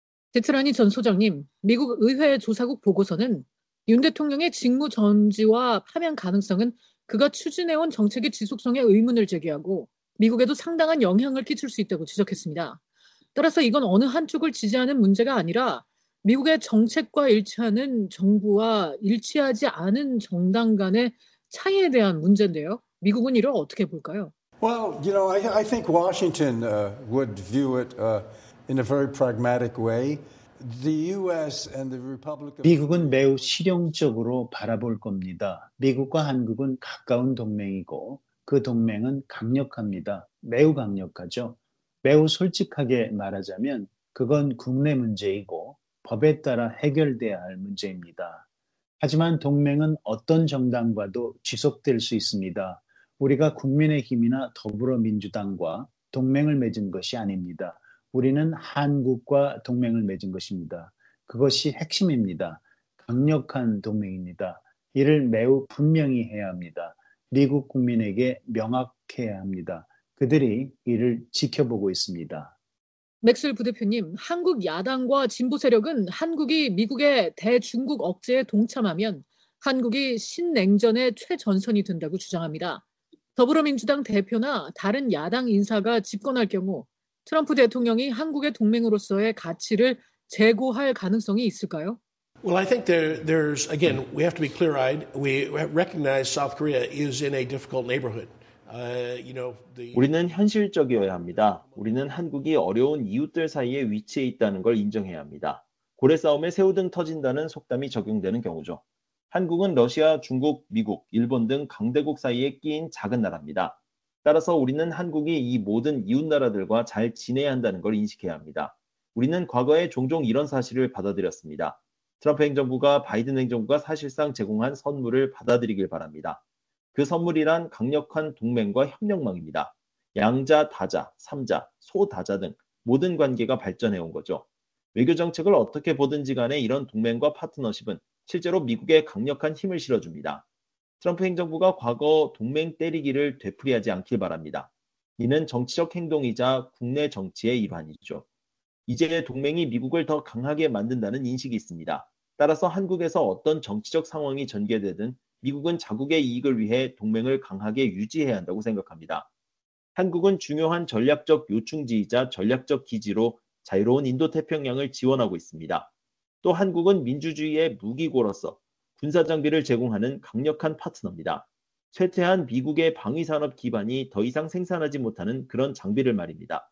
디트라니 전 소장님, 미국 의회 조사국 보고서는 윤 대통령의 직무 전지와 파면 가능성은 그가 추진해온 정책의 지속성에 의문을 제기하고 미국에도 상당한 영향을 끼칠 수 있다고 지적했습니다. 따라서 이건 어느 한쪽을 지지하는 문제가 아니라 미국의 정책과 일치하는 정부와 일치하지 않은 정당 간의 차이에 대한 문제인데요. 미국은 이를 어떻게 볼까요? Well, you know, I, I think Washington uh, would view it uh, in a very pragmatic way. The U S and the Republic of... 미국은 매우 실용적으로 바라볼 겁니다. 미국과 한국은 가까운 동맹이고 그 동맹은 강력합니다. 매우 강력하죠. 매우 솔직하게 말하자면 그건 국내 문제이고 법에 따라 해결돼야 할 문제입니다. 하지만 동맹은 어떤 정당과도 지속될 수 있습니다. 우리가 국민의힘이나 더불어민주당과 동맹을 맺은 것이 아닙니다. 우리는 한국과 동맹을 맺은 것입니다. 그것이 핵심입니다. 강력한 동맹입니다. 이를 매우 분명히 해야 합니다. 미국 국민에게 명확해야 합니다. 그들이 이를 지켜보고 있습니다. 맥스웰 부대표님, 한국 야당과 진보 세력은 한국이 미국의 대중국 억제에 동참하면 한국이 신냉전의 최전선이 된다고 주장합니다. 더불어민주당 대표나 다른 야당 인사가 집권할 경우 트럼프 대통령이 한국의 동맹으로서의 가치를 제고할 가능성이 있을까요? Well, I think there, there's, again, we have to be clear-eyed. We recognize South Korea is in a difficult neighborhood. Uh, you know, the... 우리는 현실적이어야 합니다. 우리는 한국이 어려운 이웃들 사이에 위치해 있다는 걸 인정해야 합니다. 고래 싸움에 새우등 터진다는 속담이 적용되는 경우죠. 한국은 러시아, 중국, 미국, 일본 등 강대국 사이에 끼인 작은 나라입니다. 따라서 우리는 한국이 이 모든 이웃 나라들과 잘 지내야 한다는 걸 인식해야 합니다. 우리는 과거에 종종 이런 사실을 받아들였습니다. 트럼프 행정부가 바이든 행정부가 사실상 제공한 선물을 받아들이길 바랍니다. 그 선물이란 강력한 동맹과 협력망입니다. 양자, 다자, 삼자, 소다자 등 모든 관계가 발전해온 거죠. 외교 정책을 어떻게 보든지 간에 이런 동맹과 파트너십은 실제로 미국에 강력한 힘을 실어줍니다. 트럼프 행정부가 과거 동맹 때리기를 되풀이하지 않길 바랍니다. 이는 정치적 행동이자 국내 정치의 일환이죠. 이제 동맹이 미국을 더 강하게 만든다는 인식이 있습니다. 따라서 한국에서 어떤 정치적 상황이 전개되든 미국은 자국의 이익을 위해 동맹을 강하게 유지해야 한다고 생각합니다. 한국은 중요한 전략적 요충지이자 전략적 기지로 자유로운 인도태평양을 지원하고 있습니다. 또 한국은 민주주의의 무기고로서 군사장비를 제공하는 강력한 파트너입니다. 쇠퇴한 미국의 방위산업 기반이 더 이상 생산하지 못하는 그런 장비를 말입니다.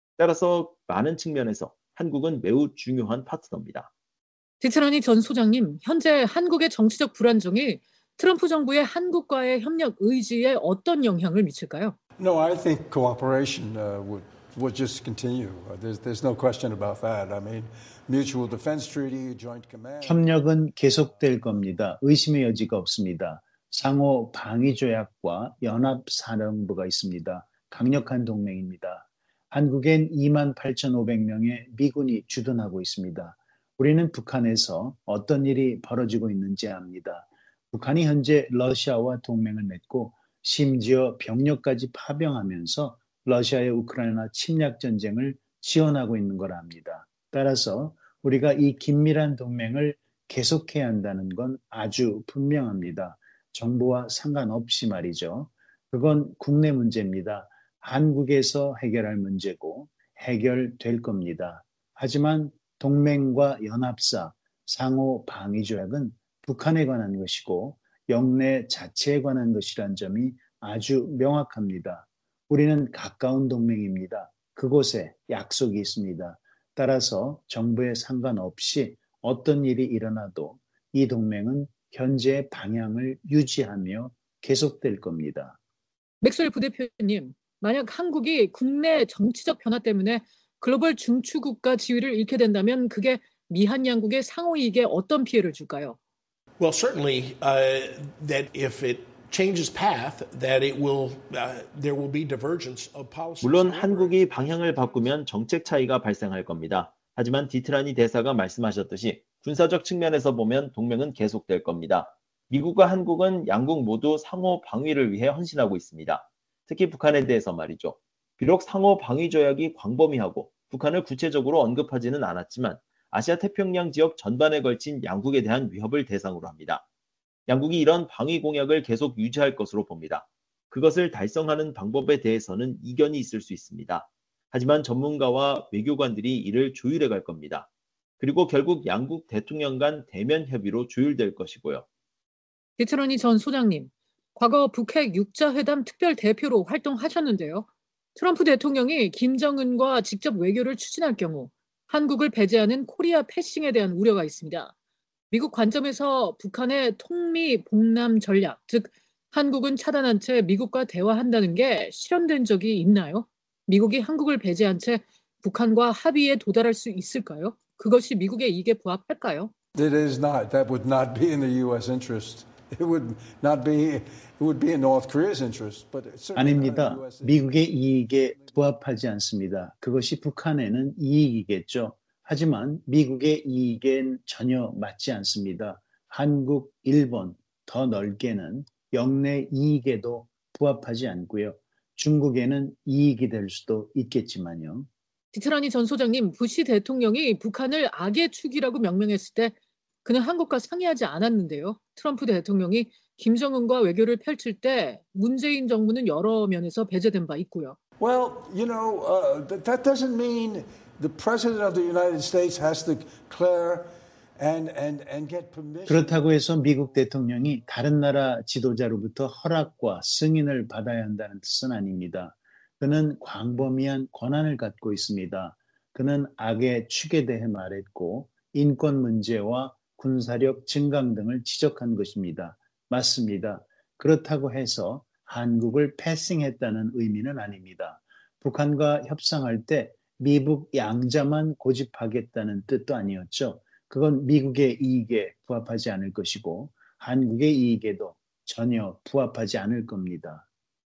따라서 많은 측면에서 한국은 매우 중요한 파트너입니다. 디트라니 전 소장님, 현재 한국의 정치적 불안정이 트럼프 정부의 한국과의 협력 의지에 어떤 영향을 미칠까요? No, I think cooperation uh, would would just continue. Uh, there's there's no question about that. I mean, mutual defense treaty, joint command. 협력은 계속될 겁니다. 의심의 여지가 없습니다. 상호 방위 조약과 연합 사령부가 있습니다. 강력한 동맹입니다. 한국엔 이만 팔천오백 명의 미군이 주둔하고 있습니다. 우리는 북한에서 어떤 일이 벌어지고 있는지 압니다. 북한이 현재 러시아와 동맹을 맺고 심지어 병력까지 파병하면서 러시아의 우크라이나 침략 전쟁을 지원하고 있는 걸 압니다. 따라서 우리가 이 긴밀한 동맹을 계속해야 한다는 건 아주 분명합니다. 정부와 상관없이 말이죠. 그건 국내 문제입니다. 한국에서 해결할 문제고 해결될 겁니다. 하지만 동맹과 연합사, 상호 방위 조약은 북한에 관한 것이고 영내 자체에 관한 것이란 점이 아주 명확합니다. 우리는 가까운 동맹입니다. 그곳에 약속이 있습니다. 따라서 정부에 상관없이 어떤 일이 일어나도 이 동맹은 현재의 방향을 유지하며 계속될 겁니다. 맥스웰 부대표님, 만약 한국이 국내 정치적 변화 때문에 글로벌 중추국가 지위를 잃게 된다면 그게 미한 양국의 상호 이익에 어떤 피해를 줄까요? Well, certainly uh, that if it changes path, that it will uh, there will be divergence of policy. 물론 한국이 방향을 바꾸면 정책 차이가 발생할 겁니다. 하지만 디트라니 대사가 말씀하셨듯이 군사적 측면에서 보면 동맹은 계속될 겁니다. 미국과 한국은 양국 모두 상호 방위를 위해 헌신하고 있습니다. 특히 북한에 대해서 말이죠. 비록 상호 방위 조약이 광범위하고 북한을 구체적으로 언급하지는 않았지만 아시아 태평양 지역 전반에 걸친 양국에 대한 위협을 대상으로 합니다. 양국이 이런 방위 공약을 계속 유지할 것으로 봅니다. 그것을 달성하는 방법에 대해서는 이견이 있을 수 있습니다. 하지만 전문가와 외교관들이 이를 조율해 갈 겁니다. 그리고 결국 양국 대통령 간 대면 협의로 조율될 것이고요. 디트라니 전 소장님, 과거 북핵 육자회담 특별 대표로 활동하셨는데요. 트럼프 대통령이 김정은과 직접 외교를 추진할 경우 한국을 배제하는 코리아 패싱에 대한 우려가 있습니다. 미국 관점에서 북한의 통미 봉남 전략, 즉 한국은 차단한 채 미국과 대화한다는 게 실현된 적이 있나요? 미국이 한국을 배제한 채 북한과 합의에 도달할 수 있을까요? 그것이 미국의 이익에 부합할까요? It is not. That would not be in the U S interest. It would not be. It would be in North Korea's interest. But 아닙니다. 미국의 이익에 부합하지 않습니다. 그것이 북한에는 이익이겠죠. 하지만 미국의 이익엔 전혀 맞지 않습니다. 한국, 일본, 더 넓게는 영내 이익에도 부합하지 않고요. 중국에는 이익이 될 수도 있겠지만요. 디트라니 전 소장님, 부시 대통령이 북한을 악의 축이라고 명명했을 때 그는 한국과 상의하지 않았는데요. 트럼프 대통령이 김정은과 외교를 펼칠 때 문재인 정부는 여러 면에서 배제된 바 있고요. Well, you know, uh, that doesn't mean the president of the United States has to declare and and and get permission. 그렇다고 해서 미국 대통령이 다른 나라 지도자로부터 허락과 승인을 받아야 한다는 뜻은 아닙니다. 그는 광범위한 권한을 갖고 있습니다. 그는 악의 축에 대해 말했고 인권 문제와 군사력 증강 등을 지적한 것입니다. 맞습니다. 그렇다고 해서 한국을 패싱했다는 의미는 아닙니다. 북한과 협상할 때 미북 양자만 고집하겠다는 뜻도 아니었죠. 그건 미국의 이익에 부합하지 않을 것이고 한국의 이익에도 전혀 부합하지 않을 겁니다.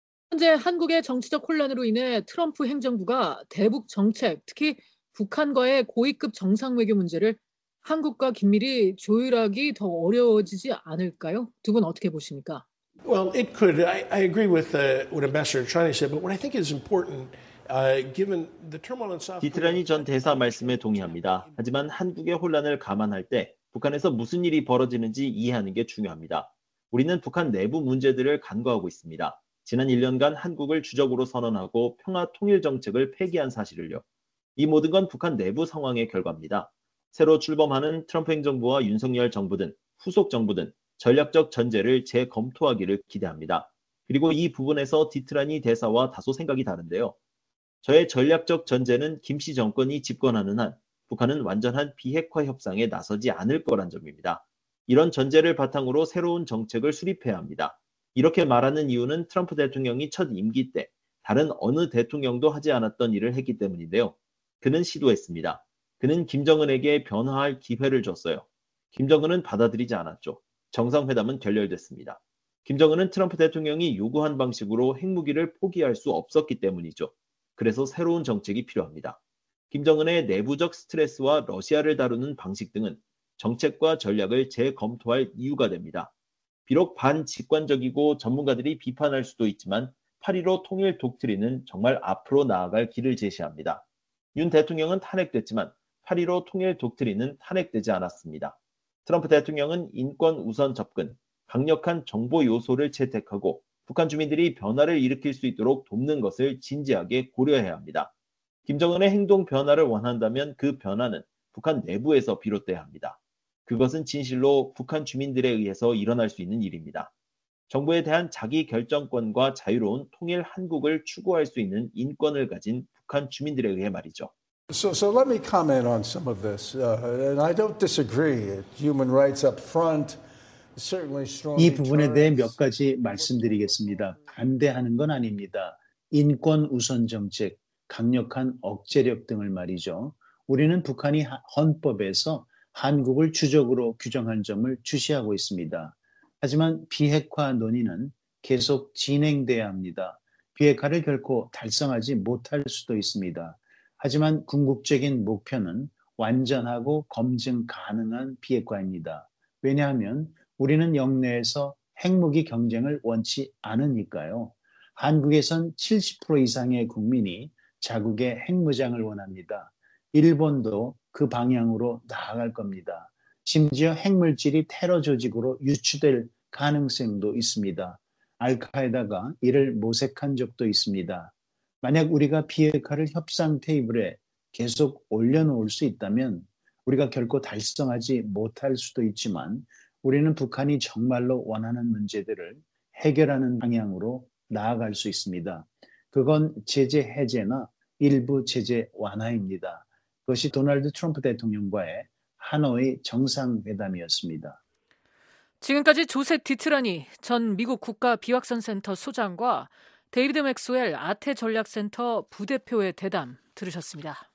현재 한국의 정치적 혼란으로 인해 트럼프 행정부가 대북 정책, 특히 북한과의 고위급 정상외교 문제를 한국과 긴밀히 조율하기 더 어려워지지 않을까요? 두 분 어떻게 보십니까? Well, it could. I, I agree with uh, what Ambassador Chani said, but what I think is important, uh, given the turmoil in South Korea. 디트라니 전 대사 말씀에 동의합니다. 하지만 한국의 혼란을 감안할 때 북한에서 무슨 일이 벌어지는지 이해하는 게 중요합니다. 우리는 북한 내부 문제들을 간과하고 있습니다. 지난 일 년간 한국을 주적으로 선언하고 평화 통일 정책을 폐기한 사실을요. 이 모든 건 북한 내부 상황의 결과입니다. 새로 출범하는 트럼프 행정부와 윤석열 정부 등 후속 정부든 전략적 전제를 재검토하기를 기대합니다. 그리고 이 부분에서 디트라니 대사와 다소 생각이 다른데요. 저의 전략적 전제는 김씨 정권이 집권하는 한 북한은 완전한 비핵화 협상에 나서지 않을 거란 점입니다. 이런 전제를 바탕으로 새로운 정책을 수립해야 합니다. 이렇게 말하는 이유는 트럼프 대통령이 첫 임기 때 다른 어느 대통령도 하지 않았던 일을 했기 때문인데요. 그는 시도했습니다. 그는 김정은에게 변화할 기회를 줬어요. 김정은은 받아들이지 않았죠. 정상회담은 결렬됐습니다. 김정은은 트럼프 대통령이 요구한 방식으로 핵무기를 포기할 수 없었기 때문이죠. 그래서 새로운 정책이 필요합니다. 김정은의 내부적 스트레스와 러시아를 다루는 방식 등은 정책과 전략을 재검토할 이유가 됩니다. 비록 반직관적이고 전문가들이 비판할 수도 있지만 팔일오 통일 독트린은 정말 앞으로 나아갈 길을 제시합니다. 윤 대통령은 탄핵됐지만 팔일오 통일 독트린은 탄핵되지 않았습니다. 트럼프 대통령은 인권 우선 접근, 강력한 정보 요소를 채택하고 북한 주민들이 변화를 일으킬 수 있도록 돕는 것을 진지하게 고려해야 합니다. 김정은의 행동 변화를 원한다면 그 변화는 북한 내부에서 비롯돼야 합니다. 그것은 진실로 북한 주민들에 의해서 일어날 수 있는 일입니다. 정부에 대한 자기 결정권과 자유로운 통일 한국을 추구할 수 있는 인권을 가진 북한 주민들에 의해 말이죠. So, so let me comment on some of this. Uh, and I don't disagree. Human rights up front, certainly strong. 이 부분에 대해 몇 가지 말씀드리겠습니다. 반대하는 건 아닙니다. 인권 우선 정책, 강력한 억제력 등을 말이죠. 우리는 북한이 헌법에서 한국을 주적으로 규정한 점을 주시하고 있습니다. 하지만 비핵화 논의는 계속 진행돼야 합니다. 비핵화를 결코 달성하지 못할 수도 있습니다. 하지만 궁극적인 목표는 완전하고 검증 가능한 비핵화입니다. 왜냐하면 우리는 영내에서 핵무기 경쟁을 원치 않으니까요. 한국에선 칠십 퍼센트 이상의 국민이 자국의 핵무장을 원합니다. 일본도 그 방향으로 나아갈 겁니다. 심지어 핵물질이 테러 조직으로 유추될 가능성도 있습니다. 알카에다가 이를 모색한 적도 있습니다. 만약 우리가 비핵화를 협상 테이블에 계속 올려놓을 수 있다면 우리가 결코 달성하지 못할 수도 있지만 우리는 북한이 정말로 원하는 문제들을 해결하는 방향으로 나아갈 수 있습니다. 그건 제재 해제나 일부 제재 완화입니다. 그것이 도널드 트럼프 대통령과의 하노이 정상회담이었습니다. 지금까지 조셉 디트라니 전 미국 국가비확산센터 소장과 데이비드 맥스웰 아태전략센터 부대표의 대담 들으셨습니다.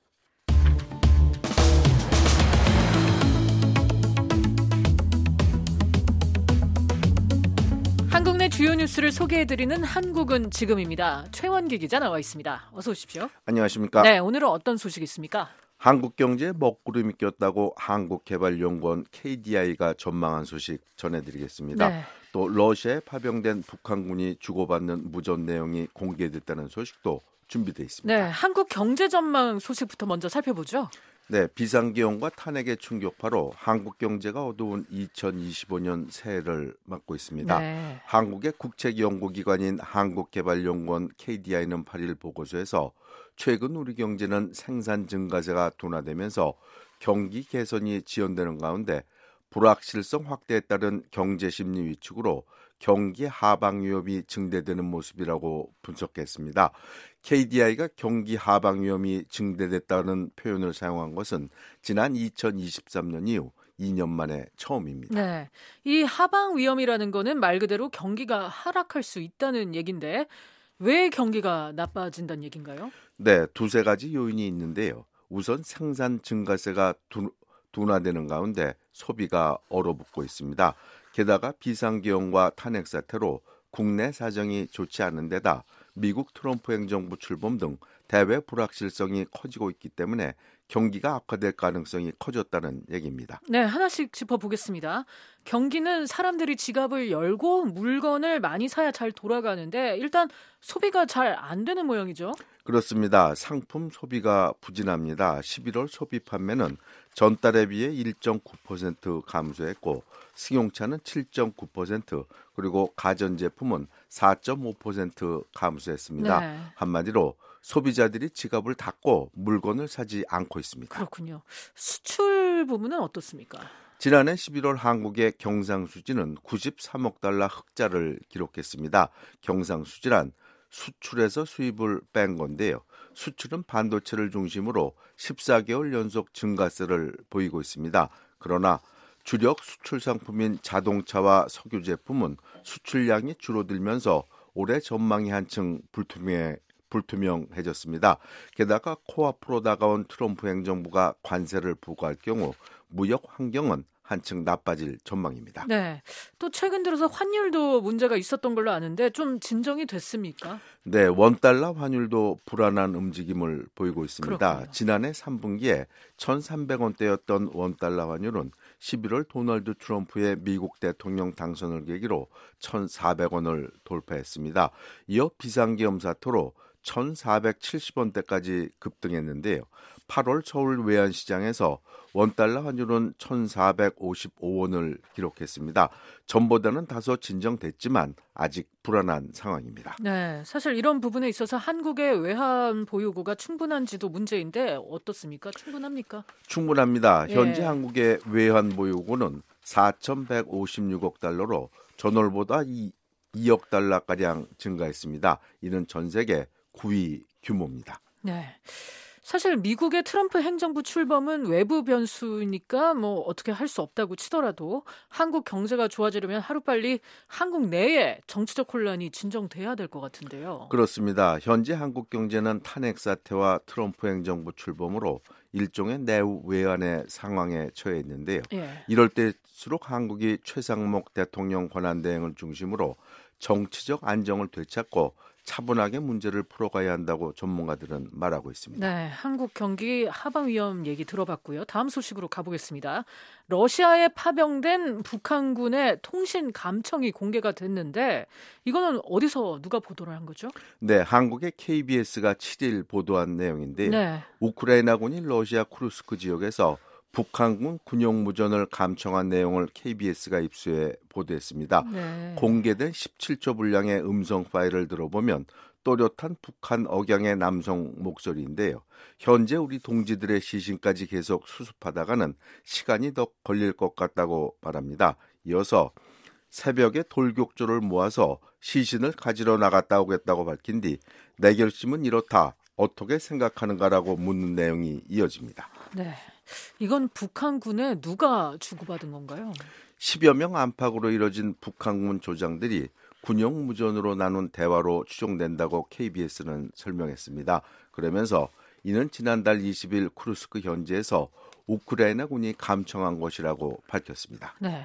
한국 내 주요 뉴스를 소개해드리는 한국은 지금입니다. 최원기 기자 나와 있습니다. 어서 오십시오. 안녕하십니까. 네, 오늘은 어떤 소식이 있습니까? 한국경제에 먹구름이 꼈다고 한국개발연구원 케이디아이가 전망한 소식 전해드리겠습니다. 네. 또 러시아에 파병된 북한군이 주고받는 무전 내용이 공개됐다는 소식도 준비되어 있습니다. 네, 한국 경제 전망 소식부터 먼저 살펴보죠. 네, 비상기온과 탄핵의 충격파로 한국 경제가 어두운 이천이십오 년 새해를 맞고 있습니다. 네. 한국의 국책연구기관인 한국개발연구원 케이디아이는 팔 일 보고서에서 최근 우리 경제는 생산 증가세가 둔화되면서 경기 개선이 지연되는 가운데 불확실성 확대에 따른 경제 심리 위축으로 경기 하방 위험이 증대되는 모습이라고 분석했습니다. 케이디아이가 경기 하방 위험이 증대됐다는 표현을 사용한 것은 지난 이천이십삼 년 이후 이 년 만에 처음입니다. 네, 이 하방 위험이라는 거는 말 그대로 경기가 하락할 수 있다는 얘기인데 왜 경기가 나빠진다는 얘기인가요? 네, 두세 가지 요인이 있는데요. 우선 생산 증가세가 둔, 둔화되는 가운데 소비가 얼어붙고 있습니다. 게다가 비상기온과 탄핵 사태로 국내 사정이 좋지 않은 데다 미국 트럼프 행정부 출범 등 대외 불확실성이 커지고 있기 때문에 경기가 악화될 가능성이 커졌다는 얘기입니다. 네, 하나씩 짚어보겠습니다. 경기는 사람들이 지갑을 열고 물건을 많이 사야 잘 돌아가는데 일단 소비가 잘 안 되는 모양이죠. 그렇습니다. 상품 소비가 부진합니다. 십일월 소비 판매는 전달에 비해 일 점 구 퍼센트 감소했고 승용차는 칠 점 구 퍼센트 그리고 가전제품은 사 점 오 퍼센트 감소했습니다. 네. 한마디로 소비자들이 지갑을 닫고 물건을 사지 않고 있습니다. 그렇군요. 수출 부분은 어떻습니까? 지난해 십일월 한국의 경상수지는 구십삼억 달러 흑자를 기록했습니다. 경상수지란 수출에서 수입을 뺀 건데요. 수출은 반도체를 중심으로 십사 개월 연속 증가세를 보이고 있습니다. 그러나 주력 수출 상품인 자동차와 석유 제품은 수출량이 줄어들면서 올해 전망이 한층 불투명해, 불투명해졌습니다. 게다가 코앞으로 다가온 트럼프 행정부가 관세를 부과할 경우 무역 환경은 한층 나빠질 전망입니다. 네, 또 최근 들어서 환율도 문제가 있었던 걸로 아는데 좀 진정이 됐습니까? 네, 원달러 환율도 불안한 움직임을 보이고 있습니다. 그렇군요. 지난해 삼 분기에 천삼백 원대였던 원달러 환율은 십일월 도널드 트럼프의 미국 대통령 당선을 계기로 천사백 원을 돌파했습니다. 이어 비상계엄 사태로 천사백칠십 원대까지 급등했는데요. 팔월 서울 외환시장에서 원달러 환율은 천사백오십오 원을 기록했습니다. 전보다는 다소 진정됐지만 아직 불안한 상황입니다. 네, 사실 이런 부분에 있어서 한국의 외환 보유고가 충분한지도 문제인데 어떻습니까? 충분합니까? 충분합니다. 예. 현재 한국의 외환 보유고는 사천백오십육억 달러로 전월보다 이억 달러가량 증가했습니다. 이는 전 세계 구 위 규모입니다. 네. 사실 미국의 트럼프 행정부 출범은 외부 변수니까 뭐 어떻게 할 수 없다고 치더라도 한국 경제가 좋아지려면 하루빨리 한국 내에 정치적 혼란이 진정돼야 될 것 같은데요. 그렇습니다. 현재 한국 경제는 탄핵 사태와 트럼프 행정부 출범으로 일종의 내외환의 상황에 처해 있는데요. 예. 이럴 때일수록 한국이 최상목 대통령 권한대행을 중심으로 정치적 안정을 되찾고 차분하게 문제를 풀어가야 한다고 전문가들은 말하고 있습니다. 네, 한국 경기 하방 위험 얘기 들어봤고요. 다음 소식으로 가보겠습니다. 러시아에 파병된 북한군의 통신 감청이 공개가 됐는데 이거는 어디서 누가 보도를 한 거죠? 네, 한국의 케이비에스가 칠 일 보도한 내용인데요. 네. 우크라이나군이 러시아 쿠르스크 지역에서 북한군 군용무전을 감청한 내용을 케이비에스가 입수해 보도했습니다. 네. 공개된 십칠 초 분량의 음성 파일을 들어보면 또렷한 북한 억양의 남성 목소리인데요. 현재 우리 동지들의 시신까지 계속 수습하다가는 시간이 더 걸릴 것 같다고 말합니다. 이어서 새벽에 돌격조를 모아서 시신을 가지러 나갔다 오겠다고 밝힌 뒤 내 결심은 이렇다. 어떻게 생각하는가라고 묻는 내용이 이어집니다. 네. 이건 북한군에 누가 주고받은 건가요? 십여 명 안팎으로 이뤄진 북한군 조장들이 군용 무전으로 나눈 대화로 추정된다고 케이비에스는 설명했습니다. 그러면서 이는 지난달 이십 일 쿠르스크 현지에서 우크라이나군이 감청한 것이라고 밝혔습니다. 네.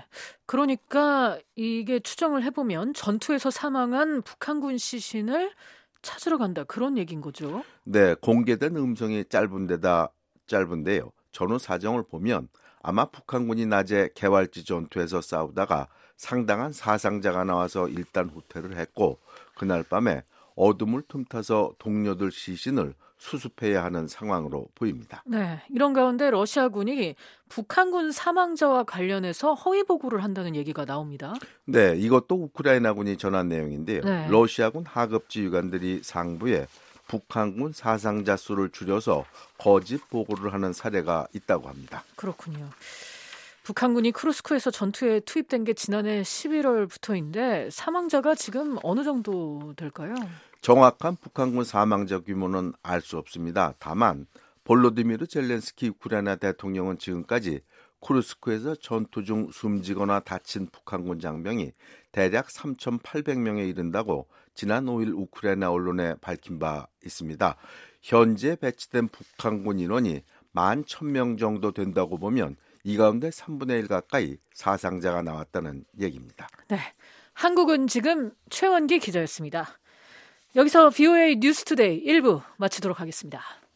그러니까 이게 추정을 해보면 전투에서 사망한 북한군 시신을 찾으러 간다 그런 얘기인 거죠? 네. 공개된 음성이 짧은 데다 짧은데요. 전후 사정을 보면 아마 북한군이 낮에 개활지 전투에서 싸우다가 상당한 사상자가 나와서 일단 후퇴를 했고 그날 밤에 어둠을 틈타서 동료들 시신을 수습해야 하는 상황으로 보입니다. 네, 이런 가운데 러시아군이 북한군 사망자와 관련해서 허위 보고를 한다는 얘기가 나옵니다. 네, 이것도 우크라이나군이 전한 내용인데요. 네. 러시아군 하급지 유관들이 상부에 북한군 사상자 수를 줄여서 거짓 보고를 하는 사례가 있다고 합니다. 그렇군요. 북한군이 크루스크에서 전투에 투입된 게 지난해 십일월부터인데 사망자가 지금 어느 정도 될까요? 정확한 북한군 사망자 규모는 알 수 없습니다. 다만 볼로디미르 젤렌스키 우크라이나 대통령은 지금까지 쿠르스크에서 전투 중 숨지거나 다친 북한군 장병이 대략 삼천팔백 명에 이른다고 지난 오 일 우크라이나 언론에 밝힌 바 있습니다. 현재 배치된 북한군 인원이 만 천 명 정도 된다고 보면 이 가운데 삼분의 일 가까이 사상자가 나왔다는 얘기입니다. 네, 한국은 지금 최원기 기자였습니다. 여기서 브이오에이 뉴스투데이 일 부 마치도록 하겠습니다.